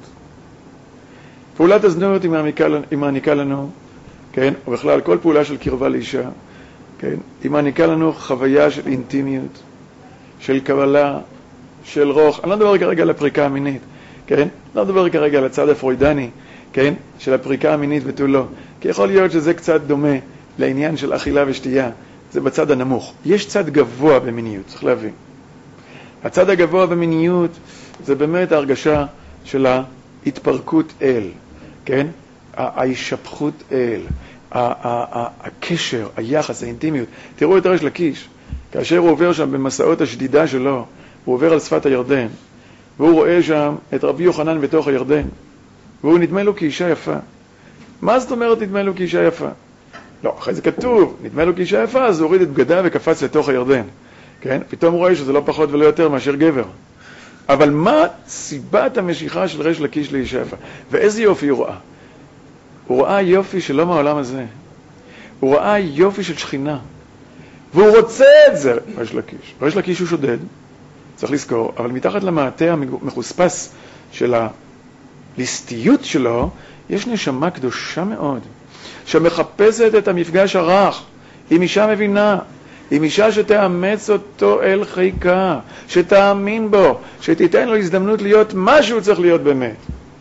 פעולת הזנות היא מעניקה לנו, כן, או בכלל כל פעולה של קרבה לאישה, כן? היא מעניקה לנו חוויה של אינטימיות, של קבלה, של רוח. אני לא מדבר כרגע על הפריקה המינית, כן? לא מדבר כרגע על הצד הפרוידני, כן? של הפריקה המינית ותו לא. כי יכול להיות שזה קצת דומה לעניין של אכילה ושתייה. זה בצד הנמוך. יש צד גבוה במיניות, צריך להבין. הצד הגבוה במיניות זה באמת ההרגשה של ההתפרקות אל, כן? ההישפכות אל, הקשר, היחס, האינטימיות. תראו את ריש לקיש, כאשר הוא עובר שם במסעות השדידה שלו, הוא עובר על שפת הירדן, והוא רואה שם את רבי יוחנן בתוך הירדן, והוא נדמה לו כאישה יפה. מה זאת אומרת נדמה לו כאישה יפה? לא, אחרי זה כתוב, נדמה לו כאישה יפה, אז הוא הוריד את בגדיו וקפץ לתוך הירדן. כן? פתאום הוא רואה שזה לא פחות ולא יותר מאשר גבר. אבל מה סיבת המשיכה של ריש לקיש לאישה יפה? ואיזה יופי הוא ראה? הוא ראה יופי שלא מהעולם הזה. הוא ראה יופי של שכינה. והוא רוצה את זה, ריש לקיש. ריש לקיש הוא שודד, צריך לזכור, אבל מתחת למעטה המחוספס של הליסטיות שלו, יש נשמה קדושה מאוד, שמחפשת את המפגש הרך עם אישה מבינה, עם אישה שתאמץ אותו אל חיקה, שתאמין בו, שתיתן לו הזדמנות להיות מה שהוא צריך להיות באמת.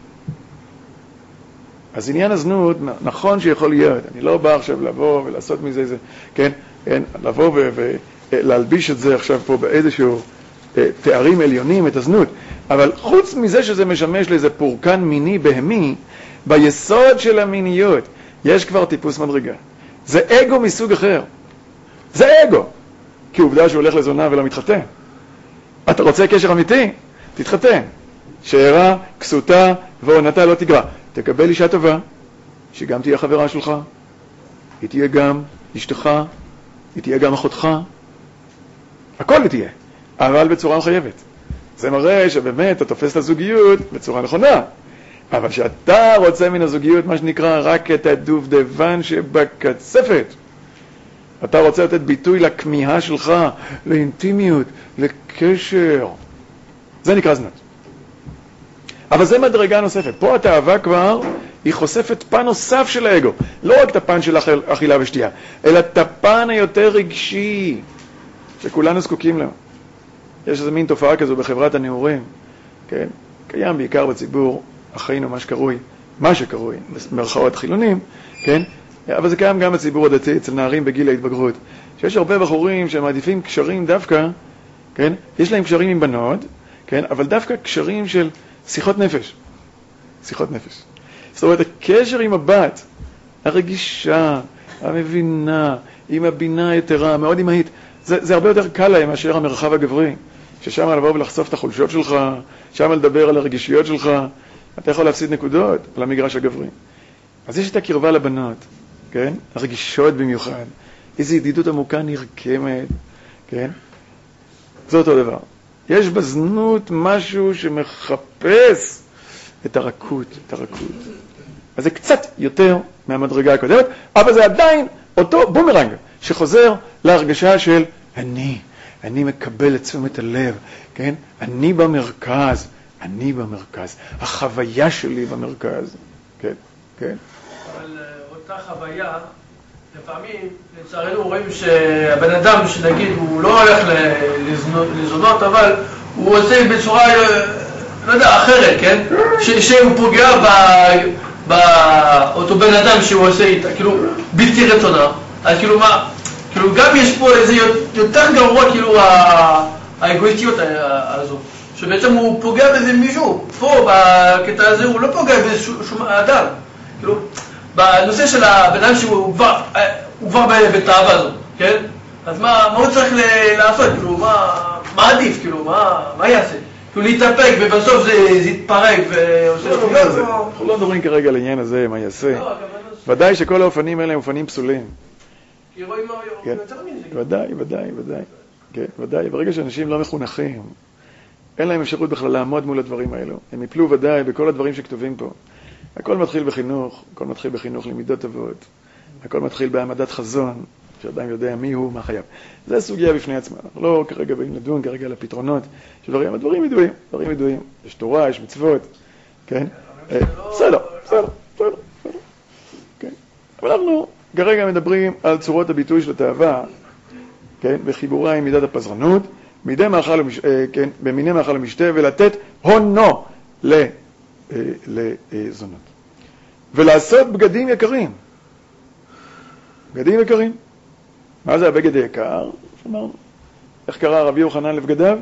אז עניין הזנות, נכון שיכול להיות, אני לא בא עכשיו לבוא ולעשות מזה איזה, כן, לבוא ולהלביש את זה עכשיו פה באיזשהו תארים עליונים, את הזנות, אבל חוץ מזה שזה משמש לאיזה פורקן מיני בהמי, ביסוד של המיניות יש כבר טיפוס מדרגה. זה אגו מסוג אחר. זה אגו. כי עובדה שהוא הולך לזונה ולא מתחתן. אתה רוצה קשר אמיתי? תתחתן. שארה, כסותה ועונתה לא תגרע. תקבל אישה טובה, שגם תהיה חברה שלך, היא תהיה גם אשתך, היא תהיה גם אחותך, הכל היא תהיה, אבל בצורה מחייבת. זה מראה שבאמת אתה תופס את הזוגיות בצורה נכונה. אבל שאתה רוצה מן הזוגיות, מה שנקרא, רק את הדובדבן שבקצפת. אתה רוצה לתת ביטוי לכמיהה שלך, לאינטימיות, לקשר. זה נקרא זנות. אבל זה מדרגה נוספת. פה התאווה כבר, היא חושפת פן נוסף של האגו. לא רק את הפן של אכילה ושתייה, אלא את הפן היותר רגשי, שכולנו זקוקים לו. יש איזה מין תופעה כזו בחברת הנאורים, כן? קיים בעיקר בציבור, אחינו מה שקרוי, במרכאות חילונים, כן? אבל זה קיים גם בציבור הדתי, אצל נערים בגיל ההתבגרות, שיש הרבה בחורים שמעדיפים קשרים דווקא, כן? יש להם קשרים עם בנות, כן? אבל דווקא קשרים של שיחות נפש. שיחות נפש. זאת אומרת, הקשר עם הבת, הרגישה, המבינה, עם הבינה היתרה, מאוד אמהית, זה הרבה יותר קל להם מאשר המרחב הגברי, ששם לבוא ולחשוף את החולשות שלך, שם לדבר על הרגישויות שלך, אתה יכול להפסיד נקודות על המגרש הגברי. אז יש את הקרבה לבנות, כן? הרגישות במיוחד. איזו ידידות עמוקה נרקמת, כן? זה אותו דבר. יש בזנות משהו שמחפש את הרכות, אז זה קצת יותר מהמדרגה הקודמת, אבל זה עדיין אותו בומרנג שחוזר להרגשה של אני מקבל את תשומת הלב, כן? אני במרכז, החוויה שלי במרכז, כן, כן. אבל אותה חוויה, לפעמים, לצערנו רואים שהבן אדם שנגיד הוא לא הולך לזונות, אבל הוא עושה בצורה, לא יודע, אחרת, כן? שהוא פוגע באותו בן אדם שהוא עושה איתה, כאילו בלתי רצונה. אז כאילו מה, כאילו גם יש פה איזה יותר גרוע, כאילו האגואיסטיות הזו. שבעצם הוא פוגע בזה מישהו. פה, בקטע הזה, הוא לא פוגע בשום אדם. כאילו, בנושא של הבן אדם שהוא כבר בתאווה הזו, כן? אז מה הוא צריך לעשות? כאילו, מה עדיף? כאילו, מה יעשה? כאילו, להתאפק, ובסוף זה יתפרק ועושה... אנחנו לא מדברים כרגע על העניין הזה, מה יעשה. ודאי שכל האופנים האלה הם אופנים פסולים. כי רואים יותר מזה. ודאי. ברגע שאנשים לא מחונכים, אין להם אפשרות בכלל לעמוד מול הדברים האלו. הם יפלו ודאי בכל הדברים שכתובים פה. הכל מתחיל בחינוך, למידות טובות. הכל מתחיל בהעמדת חזון, שאדם יודע מי הוא, מה חייב. זה סוגיה בפני עצמה. אנחנו לא כרגע באים לדון, כרגע על הפתרונות. הדברים ידועים. יש תורה, יש מצוות, כן? בסדר. כן. אבל אנחנו כרגע מדברים על צורות הביטוי של התאווה, כן, וחיבורה עם מידת הפזרנות, במיני מאכל ומשתה, ולתת הונו לזונות. ולעשות בגדים יקרים. בגדים יקרים. מה זה הבגד היקר? אמרנו. איך קרא רבי יוחנן לבגדיו?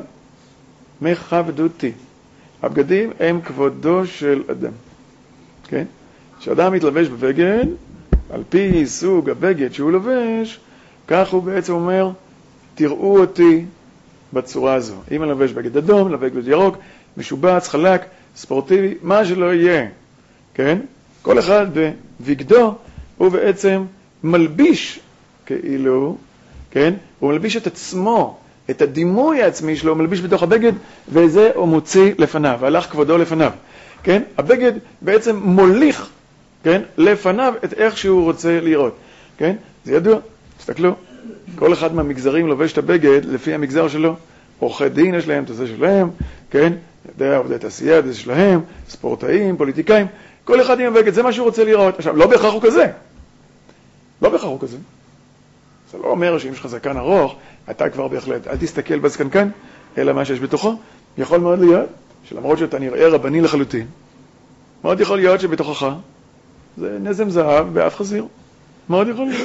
מכבדותי. הבגדים הם כבודו של אדם. כן? כשאדם מתלבש בבגד, על פי סוג הבגד שהוא לובש, כך הוא בעצם אומר, תראו אותי בצורה הזו. אם אני לובש בגד אדום, לובש בגד ירוק, משובץ, חלק, ספורטיבי, מה שלא יהיה. כן? כל אחד בבגדו הוא בעצם מלביש כאילו, כן? הוא מלביש את עצמו, את הדימוי העצמי שלו, הוא מלביש בתוך הבגד, וזה הוא מוציא לפניו, הלך כבודו לפניו. כן? הבגד בעצם מוליך, כן? לפניו את איך שהוא רוצה לראות. כן? זה ידוע, תסתכלו, כל אחד מהמגזרים לובש את הבגד לפי המגזר שלו. עורכי דין יש להם, תעשה שלהם, כן? עובדי תעשייה, זה שלהם, ספורטאים, פוליטיקאים, כל אחד עם הבגד, זה מה שהוא רוצה לראות. עכשיו, לא בהכרח הוא כזה. לא בהכרח הוא כזה. זה לא אומר שאם יש לך זקן ארוך, אתה כבר בהחלט, אל תסתכל בזקנקן, אלא מה שיש בתוכו. יכול מאוד להיות, שלמרות שאתה נראה רבני לחלוטין, מאוד יכול להיות שבתוכך זה נזם זהב באף חזיר. מאוד יכול להיות.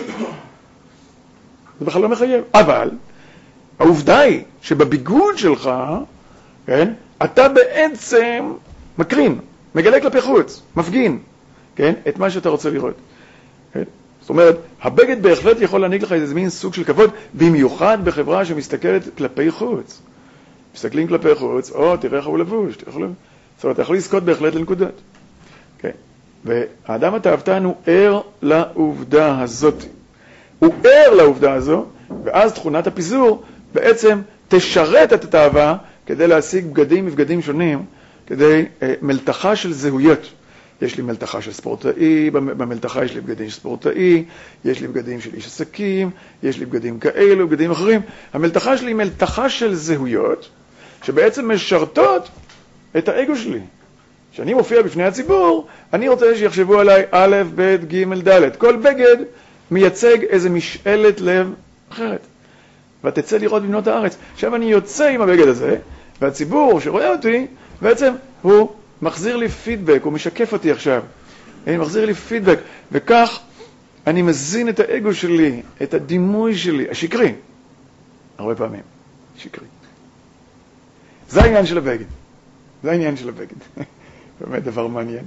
זה בכלל לא מחייב. אבל העובדה היא שבביגוד שלך, כן, אתה בעצם מקרין, מגלה כלפי חוץ, מפגין, כן, את מה שאתה רוצה לראות. כן? זאת אומרת, הבגד בהחלט יכול להעניק לך איזה מין סוג של כבוד, במיוחד בחברה שמסתכלת כלפי חוץ. מסתכלים כלפי חוץ, תראה איך הוא לבוש, זאת אומרת, אתה יכול לזכות בהחלט לנקודות. כן? והאדם התאוותן הוא ער לעובדה הזאת. הוא ער לעובדה הזו, ואז תכונת הפיזור בעצם תשרת את התאווה כדי להשיג בגדים מבגדים שונים, כדי מלתחה של זהויות. יש לי מלתחה של ספורטאי, במלתחה יש לי בגדים של ספורטאי, יש לי בגדים של איש עסקים, יש לי בגדים כאלו, בגדים אחרים. המלתחה שלי היא מלתחה של זהויות, שבעצם משרתות את האגו שלי. כשאני מופיע בפני הציבור, אני רוצה שיחשבו עליי א', ב', ג', ד'. כל בגד מייצג איזה משאלת לב אחרת. ותצא לראות בבנות הארץ. עכשיו אני יוצא עם הבגד הזה, והציבור שרואה אותי, בעצם הוא מחזיר לי פידבק, הוא משקף אותי עכשיו. הוא מחזיר לי פידבק, וכך אני מזין את האגו שלי, את הדימוי שלי, השקרי. הרבה פעמים, שקרי. זה העניין של הבגד. זה העניין של הבגד. באמת דבר מעניין.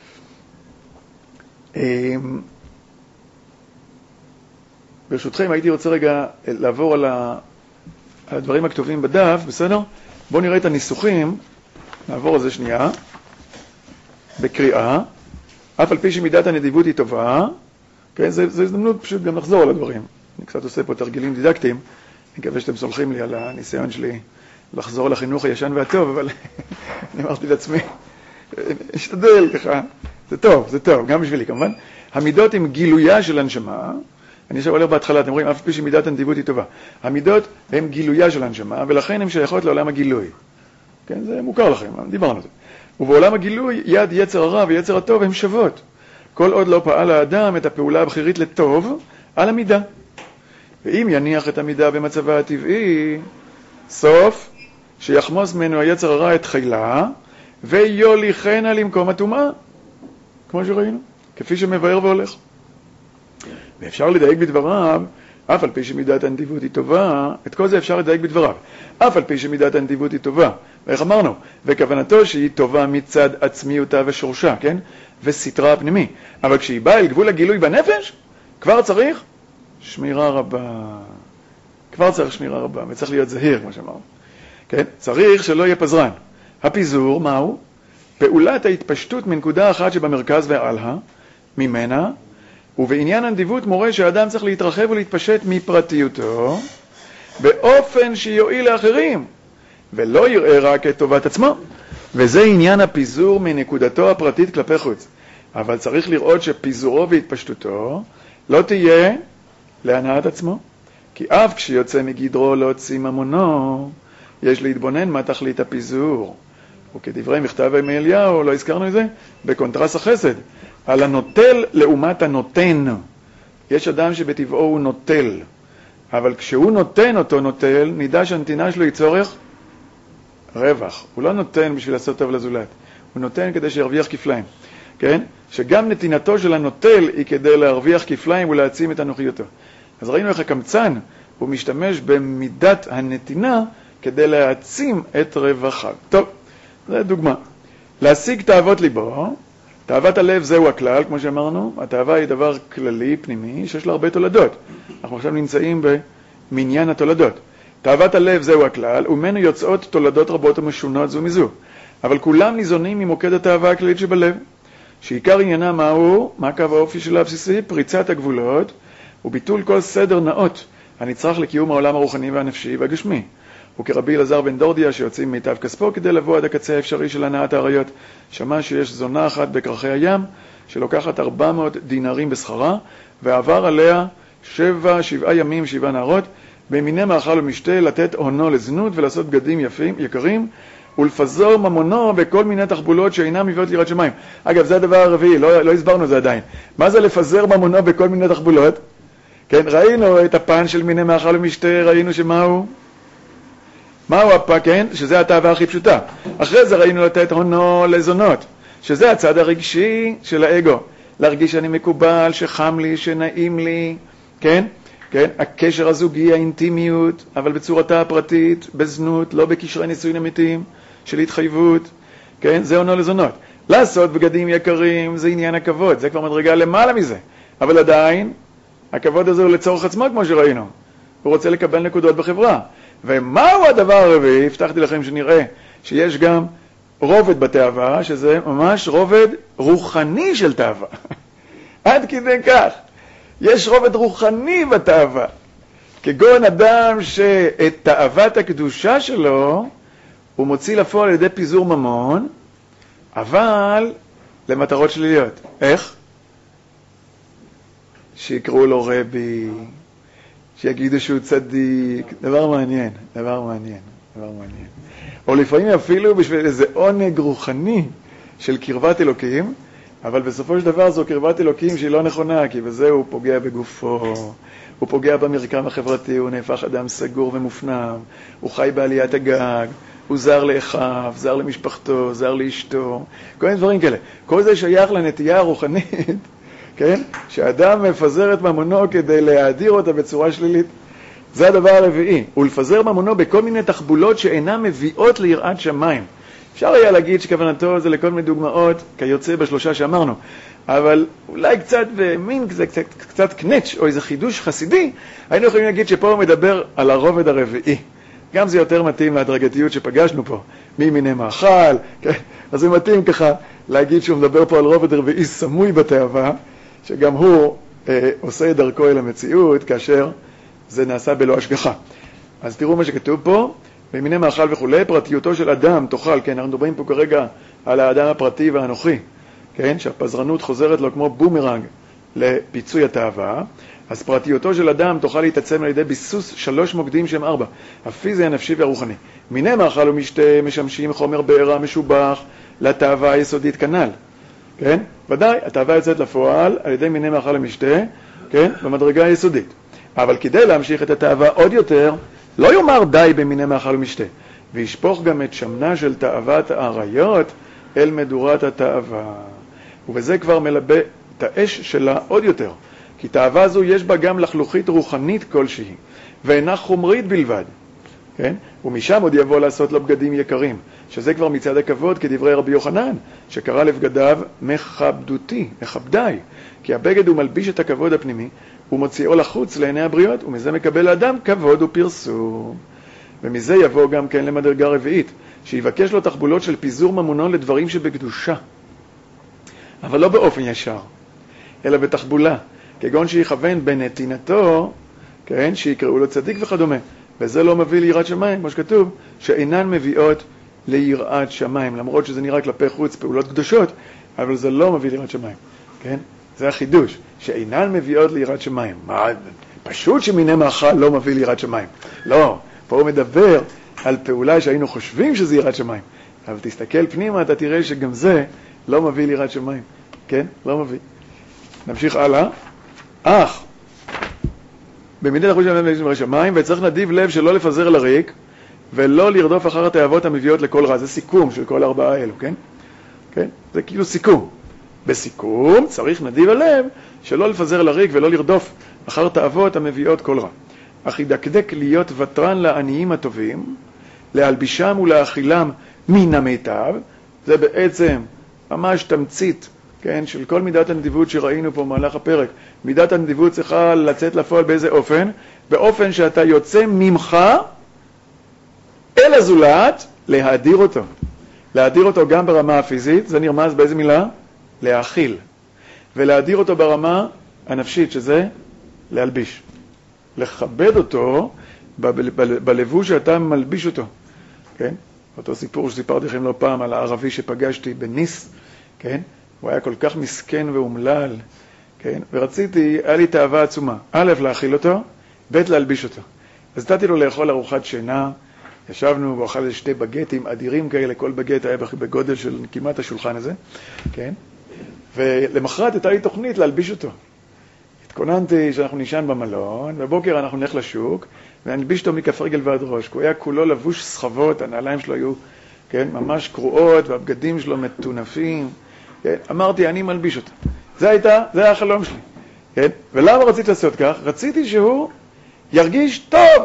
ברשותכם, הייתי רוצה רגע לעבור על הדברים הכתובים בדף, בסדר? בואו נראה את הניסוחים, נעבור על זה שנייה, בקריאה, אף על פי שמידת הנדיבות היא טובה, כן? זה הזדמנות פשוט גם לחזור על הדברים. אני קצת עושה פה תרגילים דידקטיים, אני מקווה שאתם סולחים לי על הניסיון שלי לחזור לחינוך הישן והטוב, אבל אני אמרתי לעצמי, אשתדל ככה, זה טוב, גם בשבילי כמובן. המידות עם גילויה של הנשמה, אני עכשיו הולך בהתחלה, אתם רואים, אף פי שמידת הנדיבות היא טובה. המידות הן גילויה של הנשמה, ולכן הן שייכות לעולם הגילוי. כן, זה מוכר לכם, דיברנו על זה. ובעולם הגילוי, יד יצר הרע ויצר הטוב הן שוות. כל עוד לא פעל האדם את הפעולה הבחירית לטוב, על המידה. ואם יניח את המידה במצבה הטבעי, סוף שיחמוס ממנו היצר הרע את חילה, ויוליכנה למקום הטומאה. כמו שראינו, כפי שמבאר והולך. ואפשר לדייק בדבריו, אף על פי שמידת הנדיבות היא טובה, את כל זה אפשר לדייק בדבריו. אף על פי שמידת הנדיבות היא טובה. ואיך אמרנו? וכוונתו שהיא טובה מצד עצמיותה ושורשה, כן? וסתרה הפנימי. אבל כשהיא באה אל גבול הגילוי בנפש, כבר צריך שמירה רבה. וצריך להיות זהיר, כמו שאמרנו. כן? צריך שלא יהיה פזרן. הפיזור, מהו? פעולת ההתפשטות מנקודה אחת שבמרכז והלאה, ממנה, ובעניין הנדיבות מורה שהאדם צריך להתרחב ולהתפשט מפרטיותו, באופן שיועיל לאחרים, ולא יראה רק את טובת עצמו. וזה עניין הפיזור מנקודתו הפרטית כלפי חוץ. אבל צריך לראות שפיזורו והתפשטותו לא תהיה להנאת עצמו. כי אף כשיוצא מגדרו להוציא ממונו, יש להתבונן מה תכלית הפיזור. וכדברי מכתב מאליהו, לא הזכרנו את זה, בקונטרס החסד, על הנוטל לעומת הנותן. יש אדם שבטבעו הוא נוטל, אבל כשהוא נותן אותו נוטל, נדע שהנתינה שלו היא צורך רווח. הוא לא נותן בשביל לעשות טוב לזולת, הוא נותן כדי שירוויח כפליים. כן? שגם נתינתו של הנוטל היא כדי להרוויח כפליים ולהעצים את אנוכיותו. אז ראינו איך הקמצן הוא משתמש במידת הנתינה כדי להעצים את רווחיו. טוב, זו דוגמה. להשיג תאוות ליבו, תאוות הלב זהו הכלל, כמו שאמרנו, התאווה היא דבר כללי, פנימי, שיש לה הרבה תולדות. אנחנו עכשיו נמצאים במניין התולדות. תאוות הלב זהו הכלל, וממנו יוצאות תולדות רבות ומשונות זו מזו. אבל כולם ניזונים ממוקד התאווה הכללית שבלב, שעיקר עניינה מהו, מה קו האופי של הבסיסי, פריצת הגבולות, וביטול כל סדר נאות, הנצרך לקיום העולם הרוחני והנפשי והגשמי. וכרבי אלעזר בן דורדיה שיוצאים מיטב כספו כדי לבוא עד הקצה האפשרי של הנעת האריות, שמע שיש זונה אחת בקרחי הים, שלוקחת 400 דינרים בשכרה, ועבר עליה 7 ימים 7 נערות, במיני מאכל ומשתה, לתת הונו לזנות ולעשות בגדים יפים, יקרים, ולפזור ממונו בכל מיני תחבולות שאינם מביאות ליראת שמיים. אגב, זה הדבר הרביעי, לא הסברנו זה עדיין. מה זה לפזר ממונו בכל מיני תחבולות? כן, ראינו את הפן של מיני מאכל ומשתה, ראינו שמהו הפן, כן? שזה התאווה הכי פשוטה. אחרי זה ראינו לתת הונו לזונות, שזה הצד הרגשי של האגו. להרגיש שאני מקובל, שחם לי, שנעים לי, כן? כן? הקשר הזוגי, האינטימיות, אבל בצורתה הפרטית, בזנות, לא בקשרי נישואין אמיתיים, של התחייבות, כן? זה הונו לזונות. לעשות בגדים יקרים, זה עניין הכבוד, זה כבר מדרגה למעלה מזה. אבל עדיין, הכבוד הזה הוא לצורך עצמו, כמו שראינו. הוא רוצה לקבל נקודות בחברה. ומהו הדבר הרביעי? הבטחתי לכם שנראה שיש גם רובד בתאווה, שזה ממש רובד רוחני של תאווה. עד כדי כך. יש רובד רוחני בתאווה. כגון אדם שאת תאוות הקדושה שלו, הוא מוציא לפועל על ידי פיזור ממון, אבל למטרות שליליות. איך? שיקראו לו רבי, שיגידו שהוא צדיק, דבר מעניין. או לפעמים אפילו בשביל איזה עונג רוחני של קרבת אלוקים, אבל בסופו של דבר זו קרבת אלוקים שהיא לא נכונה, כי בזה הוא פוגע בגופו, הוא פוגע במרקם החברתי, הוא נהפך אדם סגור ומופנם, הוא חי בעליית הגג, הוא זר לאחיו, זר למשפחתו, זר לאשתו, כל מיני דברים כאלה. כל זה שייך לנטייה הרוחנית, כן? שאדם מפזר את ממונו כדי להאדיר אותה בצורה שלילית. זה הדבר הרביעי, הוא לפזר ממונו בכל מיני תחבולות שאינן מביאות ליראת שמיים. אפשר היה להגיד שכוונתו זה לכל מיני דוגמאות, כיוצא בשלושה שאמרנו, אבל אולי קצת במין, קצת קנץ' או איזה חידוש חסידי, היינו יכולים להגיד שפה הוא מדבר על הרובד הרביעי. גם זה יותר מתאים להדרגתיות שפגשנו פה, מיני מאכל, כן? אז זה מתאים ככה להגיד שהוא מדבר פה על רובד רביעי סמוי בתאווה, שגם הוא עושה את דרכו אל המציאות כאשר זה נעשה בלא השגחה. אז תראו מה שכתוב פה, במיני מאכל וכו', פרטיותו של אדם תאכל, כן, אנחנו מדברים פה כרגע על האדם הפרטי והאנוכי, כן, שהפזרנות חוזרת לו כמו בומרנג לפיצוי התאווה, אז פרטיותו של אדם תוכל להתעצם על ידי ביסוס 3 מוקדים שהם 4, הפיזי, הנפשי והרוחני. מיני מאכל ומשתה משמשים חומר בעירה משובח לתאווה היסודית כנ"ל, כן? ודאי, התאווה יוצאת לפועל על ידי מיני מאכל ומשתה, כן? במדרגה היסודית. אבל כדי להמשיך את התאווה עוד יותר, לא יאמר די במיני מאכל ומשתה, וישפוך גם את שמנה של תאוות האריות אל מדורת התאווה. ובזה כבר מלבה את האש שלה עוד יותר, כי תאווה זו יש בה גם לחלוכית רוחנית כלשהי, ואינה חומרית בלבד, כן? ומשם עוד יבוא לעשות לו בגדים יקרים, שזה כבר מצד הכבוד כדברי רבי יוחנן, שקרא לבגדיו מכבדותי, מכבדיי, כי הבגד הוא מלביש את הכבוד הפנימי, ומוציאו לחוץ לעיני הבריות, ומזה מקבל האדם כבוד ופרסום. ומזה יבוא גם כן למדרגה רביעית, שיבקש לו תחבולות של פיזור ממונו לדברים שבקדושה, אבל לא באופן ישר, אלא בתחבולה, כגון שיכוון בנתינתו, כן, שיקראו לו צדיק וכדומה. וזה לא מביא ליראת שמיים, כמו שכתוב, שאינן מביאות ליראת שמיים, למרות שזה נראה כלפי חוץ פעולות קדושות, אבל זה לא מביא ליראת שמיים, כן? זה החידוש, שאינן מביאות ליראת שמיים. מה, פשוט שמיני מאכל לא מביא ליראת שמיים. לא, פה הוא מדבר על פעולה שהיינו חושבים שזה יראת שמיים, אבל תסתכל פנימה, אתה תראה שגם זה לא מביא ליראת שמיים, כן? לא מביא. נמשיך הלאה. אך במידת החוש של שמיים, וצריך נדיב לב שלא לפזר לריק, ולא לרדוף אחר התאוות המביאות לכל רע. זה סיכום של כל ארבעה האלו, כן? כן? זה כאילו סיכום. בסיכום צריך נדיב הלב שלא לפזר לריק ולא לרדוף אחר תאוות המביאות כל רע. אך ידקדק להיות ותרן לעניים הטובים, להלבישם ולהאכילם מן המיטב. זה בעצם ממש תמצית, כן, של כל מידת הנדיבות שראינו פה במהלך הפרק. מידת הנדיבות צריכה לצאת לפועל באיזה אופן? באופן שאתה יוצא ממך אל הזולת להאדיר אותו. להאדיר אותו גם ברמה הפיזית, זה נרמז באיזה מילה? להאכיל. ולהאדיר אותו ברמה הנפשית, שזה להלביש. לכבד אותו בלבוש שאתה מלביש אותו. כן? אותו סיפור שסיפרתי לכם לא פעם על הערבי שפגשתי בניס, כן? הוא היה כל כך מסכן ואומלל, כן? ורציתי, היה לי תאווה עצומה. א', להאכיל אותו, ב', להלביש אותו. אז נתתי לו לאכול ארוחת שינה, ישבנו ואוכל איזה 2 בגטים אדירים כאלה, כל בגט היה בגודל של כמעט השולחן הזה, כן? ולמחרת הייתה לי תוכנית להלביש אותו. התכוננתי שאנחנו נישן במלון, ובוקר אנחנו נלך לשוק, ונלביש אותו מכף רגל ועד ראש, כי הוא היה כולו לבוש סחבות, הנעליים שלו היו, כן, ממש קרועות, והבגדים שלו מטונפים, כן? אמרתי, אני מלביש אותו. זה היה החלום שלי, כן? ולמה רציתי לעשות כך? רציתי שהוא ירגיש טוב.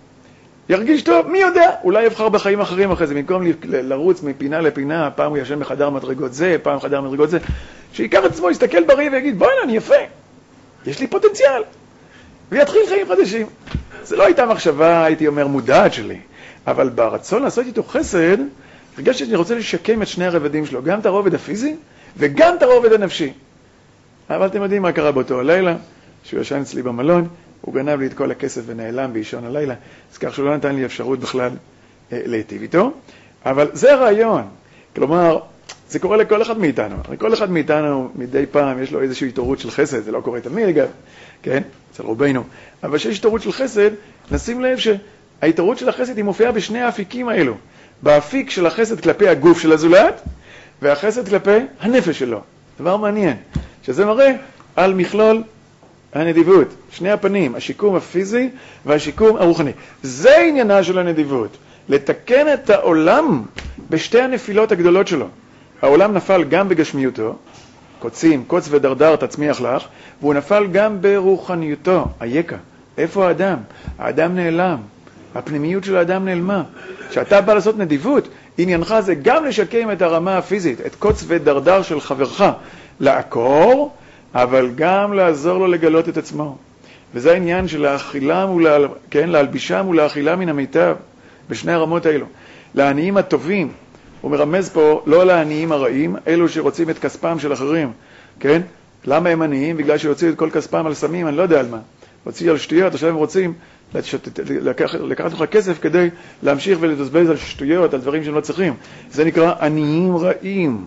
ירגיש טוב, מי יודע? אולי יבחר בחיים אחרים אחרי זה, במקום לרוץ מפינה לפינה, פעם הוא ישן בחדר מדרגות זה, פעם חדר מדרגות זה, שיקח עצמו, יסתכל בריא ויגיד, בואי, אני יפה, יש לי פוטנציאל, ויתחיל חיים חדשים. זה לא הייתה מחשבה, הייתי אומר, מודעת שלי, אבל ברצון לעשות איתו חסד, הרגשתי שאני רוצה לשקם את שני הרבדים שלו, גם את הרובד הפיזי וגם את הרובד הנפשי. אבל אתם יודעים מה קרה באותו הלילה, שהוא ישן אצלי במלון, הוא גנב לי את כל הכסף ונעלם באישון הלילה, אז כך שהוא לא נתן לי אפשרות בכלל להיטיב איתו. אבל זה הרעיון. כלומר, זה קורה לכל אחד מאיתנו. כל אחד מאיתנו מדי פעם יש לו איזושהי התעוררות של חסד, זה לא קורה תמיד אגב, כן? אצל רובנו. אבל שיש התעוררות של חסד, נשים לב שההתעוררות של החסד היא מופיעה בשני האפיקים האלו. באפיק של החסד כלפי הגוף של הזולת, והחסד כלפי הנפש שלו. דבר מעניין, שזה מראה על מכלול הנדיבות, שני הפנים, השיקום הפיזי והשיקום הרוחני. זה עניינה של הנדיבות, לתקן את העולם בשתי הנפילות הגדולות שלו. העולם נפל גם בגשמיותו, קוצים, קוץ ודרדר תצמיח לך, והוא נפל גם ברוחניותו, היקה. איפה האדם? האדם נעלם, הפנימיות של האדם נעלמה. כשאתה בא לעשות נדיבות, עניינך זה גם לשקם את הרמה הפיזית, את קוץ ודרדר של חברך, לעקור, אבל גם לעזור לו לגלות את עצמו. וזה העניין של להאכילם להלבישם ולהאכילם מן המיטב, בשני הרמות האלו. לעניים הטובים, הוא מרמז פה לא לעניים הרעים, אלו שרוצים את כספם של אחרים, כן? למה הם עניים? בגלל שיוצאים את כל כספם על סמים, אני לא יודע על מה. הוציא על שטויות, עכשיו הם רוצים לקחת לך כסף כדי להמשיך ולתבזבז על שטויות, על דברים שהם לא צריכים. זה נקרא עניים רעים.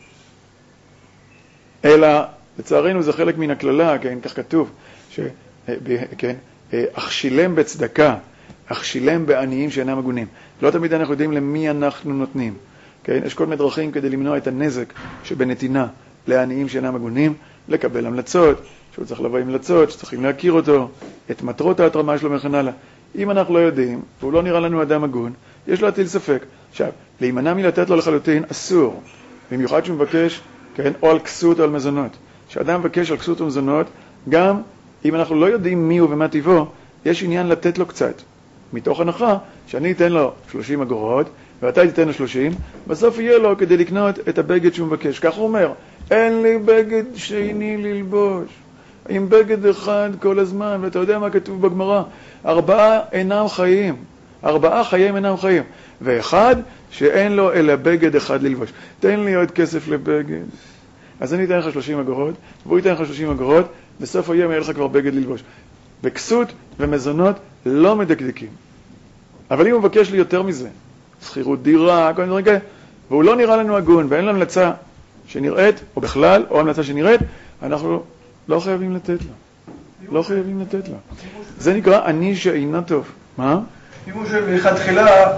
אלא, לצערנו זה חלק מן הכללה, כן, כך כתוב, כן, אכשילם בצדקה, אכשילם בעניים שאינם הגונים. לא תמיד אנחנו יודעים למי אנחנו נותנים. כן? יש כל מיני דרכים כדי למנוע את הנזק שבנתינה לעניים שאינם הגונים, לקבל המלצות, שהוא צריך לבוא עם המלצות, שצריכים להכיר אותו, את מטרות ההתרמה שלו וכן הלאה. אם אנחנו לא יודעים, והוא לא נראה לנו אדם הגון, יש לו להטיל ספק. עכשיו, להימנע מלתת לו לחלוטין אסור, במיוחד שהוא מבקש, כן, או על כסות או על מזונות. כשאדם מבקש על כסות ומזונות, גם אם אנחנו לא יודעים מי הוא ומה טיבו, יש עניין לתת לו קצת. מתוך הנחה שאני אתן לו 30 אגורות, ואתה תיתן לו 30, בסוף יהיה לו כדי לקנות את הבגד שהוא מבקש. כך הוא אומר, אין לי בגד שני ללבוש, עם בגד אחד כל הזמן, ואתה יודע מה כתוב בגמרא, 4 אינם חיים, 4 חיים אינם חיים, ואחד שאין לו אלא בגד אחד ללבוש. תן לי עוד כסף לבגד. אז אני אתן לך 30 אגורות, והוא ייתן לך 30 אגורות, בסוף היום יהיה לך כבר בגד ללבוש. בכסות ומזונות לא מדקדקים. אבל אם הוא מבקש לי יותר מזה, שכירות דירה, כל מיני דברים כאלה, והוא לא נראה לנו הגון, ואין לו המלצה שנראית, או בכלל, או המלצה שנראית, אנחנו לא חייבים לתת לו. לא חייבים לתת לו. זה נקרא אני שאינו טוב. מה? אם הוא שאחד תחילה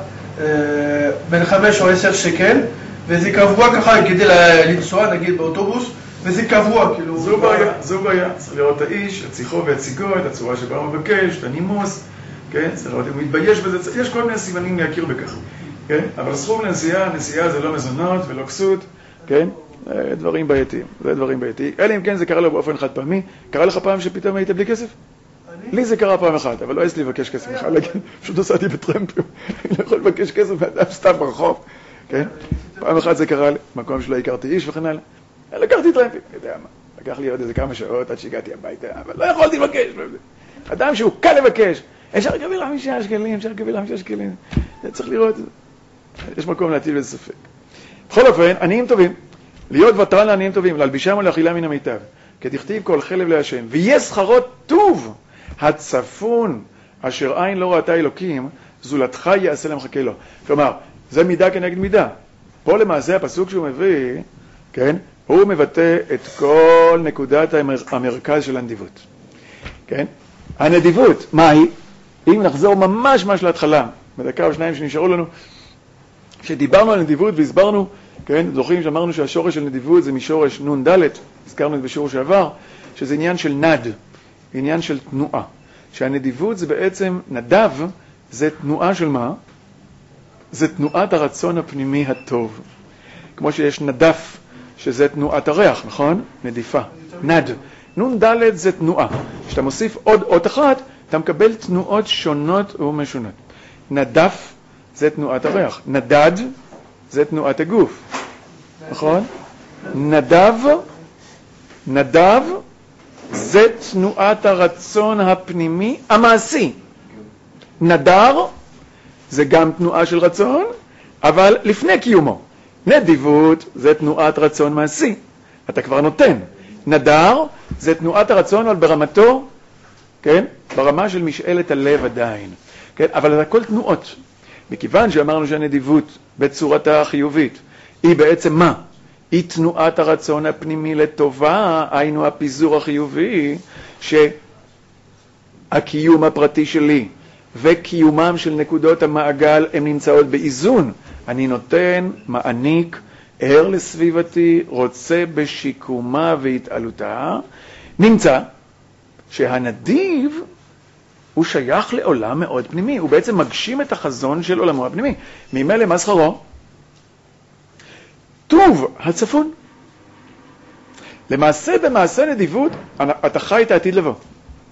בין 5 או 10 שקל, וזה קבוע ככה כדי לנסוע, נגיד באוטובוס, וזה קבוע, כאילו... זו בעיה. צריך לראות את האיש, את שיחו והציגו, את הצורה שבה הוא מבקש, את הנימוס, כן? צריך לראות אם הוא מתבייש בזה, יש כל מיני סימנים להכיר בכך, כן? אבל סכום נסיעה זה לא מזונות ולא כסות, כן? דברים בעייתיים, זה דברים בעייתיים. אלא אם כן זה קרה לו באופן חד פעמי. קרה לך פעם שפתאום היית בלי כסף? לי זה קרה פעם אחת, אבל לא יש לי לבקש כסף. פשוט עשיתי בטרמפים, אני לא יכול לבקש כסף מאדם סתם ברחוב, כן? פעם אחת זה קרה לי, מקום שלא הכרתי איש וכן הלאה. לקחתי טרמפים, יודע מה. לקח לי עוד איזה כמה שעות עד שהגעתי הביתה, אבל לא יכולתי לבקש. אדם שהוא קל לבקש, אפשר לקבל 5 שקלים, אפשר לקבל 5 שקלים. צריך לראות, יש מקום להטיל בזה ספק. בכל אופן, עניים טובים. להיות ותרן לעניים טובים, להלבישם ולאכילה מן המיטב. כתכתיב כל חלב להשם. ויהיה שכרו טוב, הצפון, אשר עין לא ראתה אלוקים, זולתך יעשה למחכה לו. כלומר, זה מידה כנגד מידה. פה למעשה הפסוק שהוא מביא, כן, הוא מבטא את כל נקודת המרכז של הנדיבות. כן? הנדיבות, מה היא? אם נחזור ממש להתחלה, בדקה או שניים שנשארו לנו, שדיברנו על נדיבות והסברנו, כן, זוכרים שאמרנו שהשורש של נדיבות זה משורש נון ד', הזכרנו את בשיעור שעבר, שזה עניין של נד, עניין של תנועה. שהנדיבות זה בעצם, נדב זה תנועה של מה? זה תנועת הרצון הפנימי הטוב. כמו שיש נדף, שזה תנועת הריח, נכון? נדיפה, נד. נון ד' זה תנועה. כשאתה מוסיף עוד אות אחת, אתה מקבל תנועות שונות ומשונות. נדף זה תנועת הריח. נדד זה תנועת הגוף. נכון? נדב זה תנועת הרצון הפנימי המעשי. נדר זה גם תנועה של רצון, אבל לפני קיומו. נדיבות זה תנועת רצון מעשי. אתה כבר נותן. נדר זה תנועת הרצון, אבל ברמתו, כן? ברמה של משאלת הלב עדיין. כן? אבל זה הכל תנועות. מכיוון שאמרנו שהנדיבות בצורתה החיובית היא בעצם מה? היא תנועת הרצון הפנימי לטובה, היינו הפיזור החיובי, שהקיום הפרטי שלי וקיומם של נקודות המעגל הם נמצאות באיזון. אני נותן, מעניק, ער לסביבתי, רוצה בשיקומה והתעלותה. נמצא שהנדיב הוא שייך לעולם מאוד פנימי, הוא בעצם מגשים את החזון של עולמו הפנימי. ממילא מה שכרו? טוב, הצפון. למעשה במעשה נדיבות אתה חי את העתיד לבוא.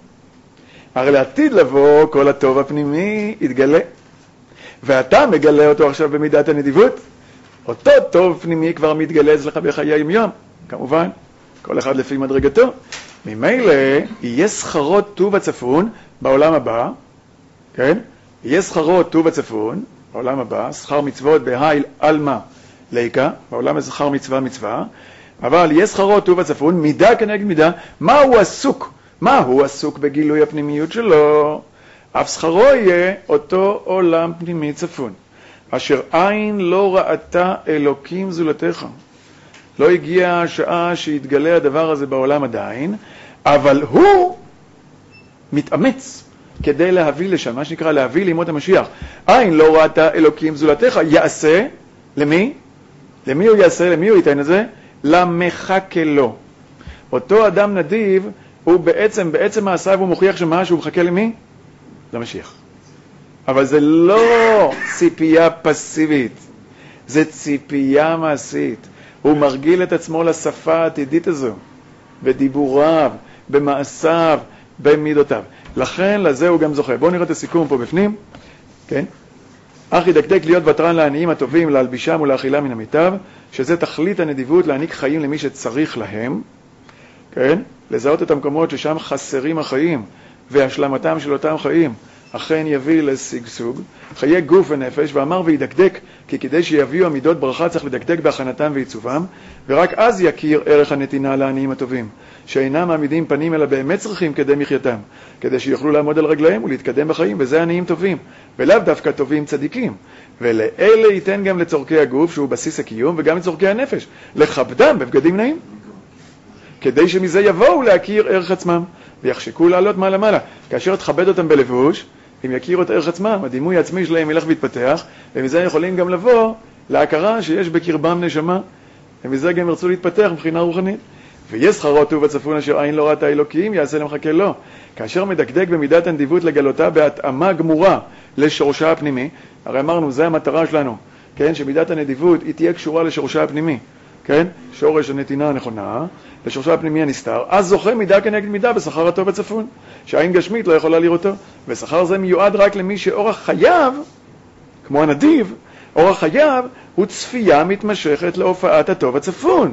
הרי לעתיד לבוא כל הטוב הפנימי יתגלה, ואתה מגלה אותו עכשיו במידת הנדיבות. אותו טוב פנימי כבר מתגלה אצלך בחיי היום-יום, כמובן, כל אחד לפי מדרגתו. ממילא יהיה שכרו טוב הצפון בעולם הבא, כן? יהיה שכרו טוב הצפון בעולם הבא, שכר מצוות בהיל אלמה ליקה, בעולם הזה שכר מצווה, אבל יהיה שכרו טוב הצפון, מידה כנגד מידה. מה הוא עסוק? מה הוא עסוק בגילוי הפנימיות שלו? אף שכרו יהיה אותו עולם פנימי צפון, אשר עין לא ראתה אלוקים זולתך. לא הגיעה השעה שיתגלה הדבר הזה בעולם עדיין, אבל הוא מתאמץ כדי להביא לשם, מה שנקרא להביא לימות המשיח. עין לא ראתה אלוקים זולתך, יעשה, למי? למי הוא יעשה? למי הוא ייתן את זה? למחכה לו. אותו אדם נדיב, הוא בעצם מעשיו הוא מוכיח שמה שהוא מחכה למי? למשיח. אבל זה לא ציפייה פסיבית, זה ציפייה מעשית. הוא מרגיל את עצמו לשפה העתידית הזו, בדיבוריו, במעשיו, במידותיו. לכן לזה הוא גם זוכה. בואו נראה את הסיכום פה בפנים. כן? אך ידקדק להיות ותרן לעניים הטובים, להלבישם ולאכילה מן המיטב, שזה תכלית הנדיבות, להעניק חיים למי שצריך להם. כן? לזהות את המקומות ששם חסרים החיים, והשלמתם של אותם חיים אכן יביא לשגשוג, חיי גוף ונפש. ואמר וידקדק, כי כדי שיביאו המידות ברכה צריך לדקדק בהכנתם ועיצובם, ורק אז יכיר ערך הנתינה לעניים הטובים, שאינם מעמידים פנים אלא באמת צריכים כדי מחייתם, כדי שיוכלו לעמוד על רגליהם ולהתקדם בחיים, וזה עניים טובים, ולאו דווקא טובים צדיקים. ולאלה ייתן גם לצורכי הגוף, שהוא בסיס הקיום, וגם לצורכי הנפש, לכבדם בבגדים נעים, כדי שמזה יבואו להכיר ערך עצמם, ויחשקו לעלות מעלה. כאשר תכבד אותם בלבוש, הם יכירו את ערך עצמם, הדימוי העצמי שלהם ילך ויתפתח, ומזה יכולים גם לבוא להכרה שיש בקרבם נשמה, ומזה גם ירצו להתפתח מבחינה רוחנית. ויש שכרו טוב הצפון אשר עין לא ראתה אלוקים, יעשה למחכה לו. כאשר מדקדק במידת הנדיבות לגלותה בהתאמה גמורה לשורשה הפנימי, הרי אמרנו, זה המטרה שלנו, כן? שמידת הנדיבות היא תהיה קשורה לשורשה הפנימי, כן? שורש הנתינה הנכונה, לשורשה הפנימי הנסתר, אז זוכה מידה כנגד מידה בשכר הטוב הצפון, שהעין גשמית לא יכולה לראותו, ושכר זה מיועד רק למי שאורח חייו, כמו הנדיב, אורח חייו הוא צפייה מתמשכת להופעת הטוב הצפון.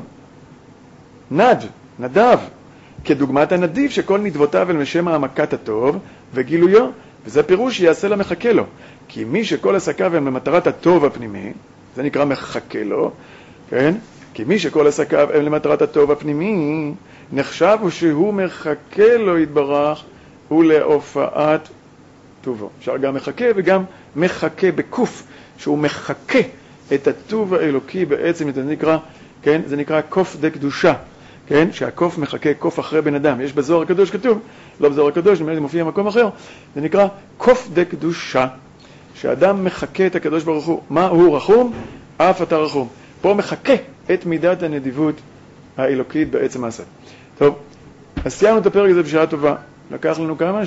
נדב, כדוגמת הנדיב שכל נדבותיו אל משם העמקת הטוב וגילויו, וזה פירוש שיעשה לה מחכה לו. כי מי שכל עסקיו הם למטרת הטוב הפנימי, זה נקרא מחכה לו, כן? כי מי שכל עסקיו הם למטרת הטוב הפנימי, נחשב שהוא מחכה לו יתברך ולהופעת טובו. אפשר גם מחכה וגם מחכה בקוף, שהוא מחכה את הטוב האלוקי בעצם, זה נקרא, כן? זה נקרא קוף דקדושה, כן? שהקוף מחכה קוף אחרי בן אדם. יש בזוהר הקדוש כתוב, לא בזוהר הקדוש, זה מופיע במקום אחר, זה נקרא קוף דקדושה, שאדם מחכה את הקדוש ברוך הוא. מה הוא רחום? אף אתה רחום. פה מחכה את מידת הנדיבות האלוקית בעצם מעשה. טוב, אז סיימנו את הפרק הזה בשעה טובה. לקח לנו כמה?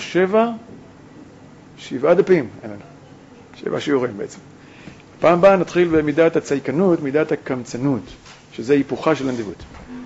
7 דפים. 7 שיעורים בעצם. פעם הבאה נתחיל במידת הצייקנות, מידת הקמצנות, שזה היפוכה של הנדיבות.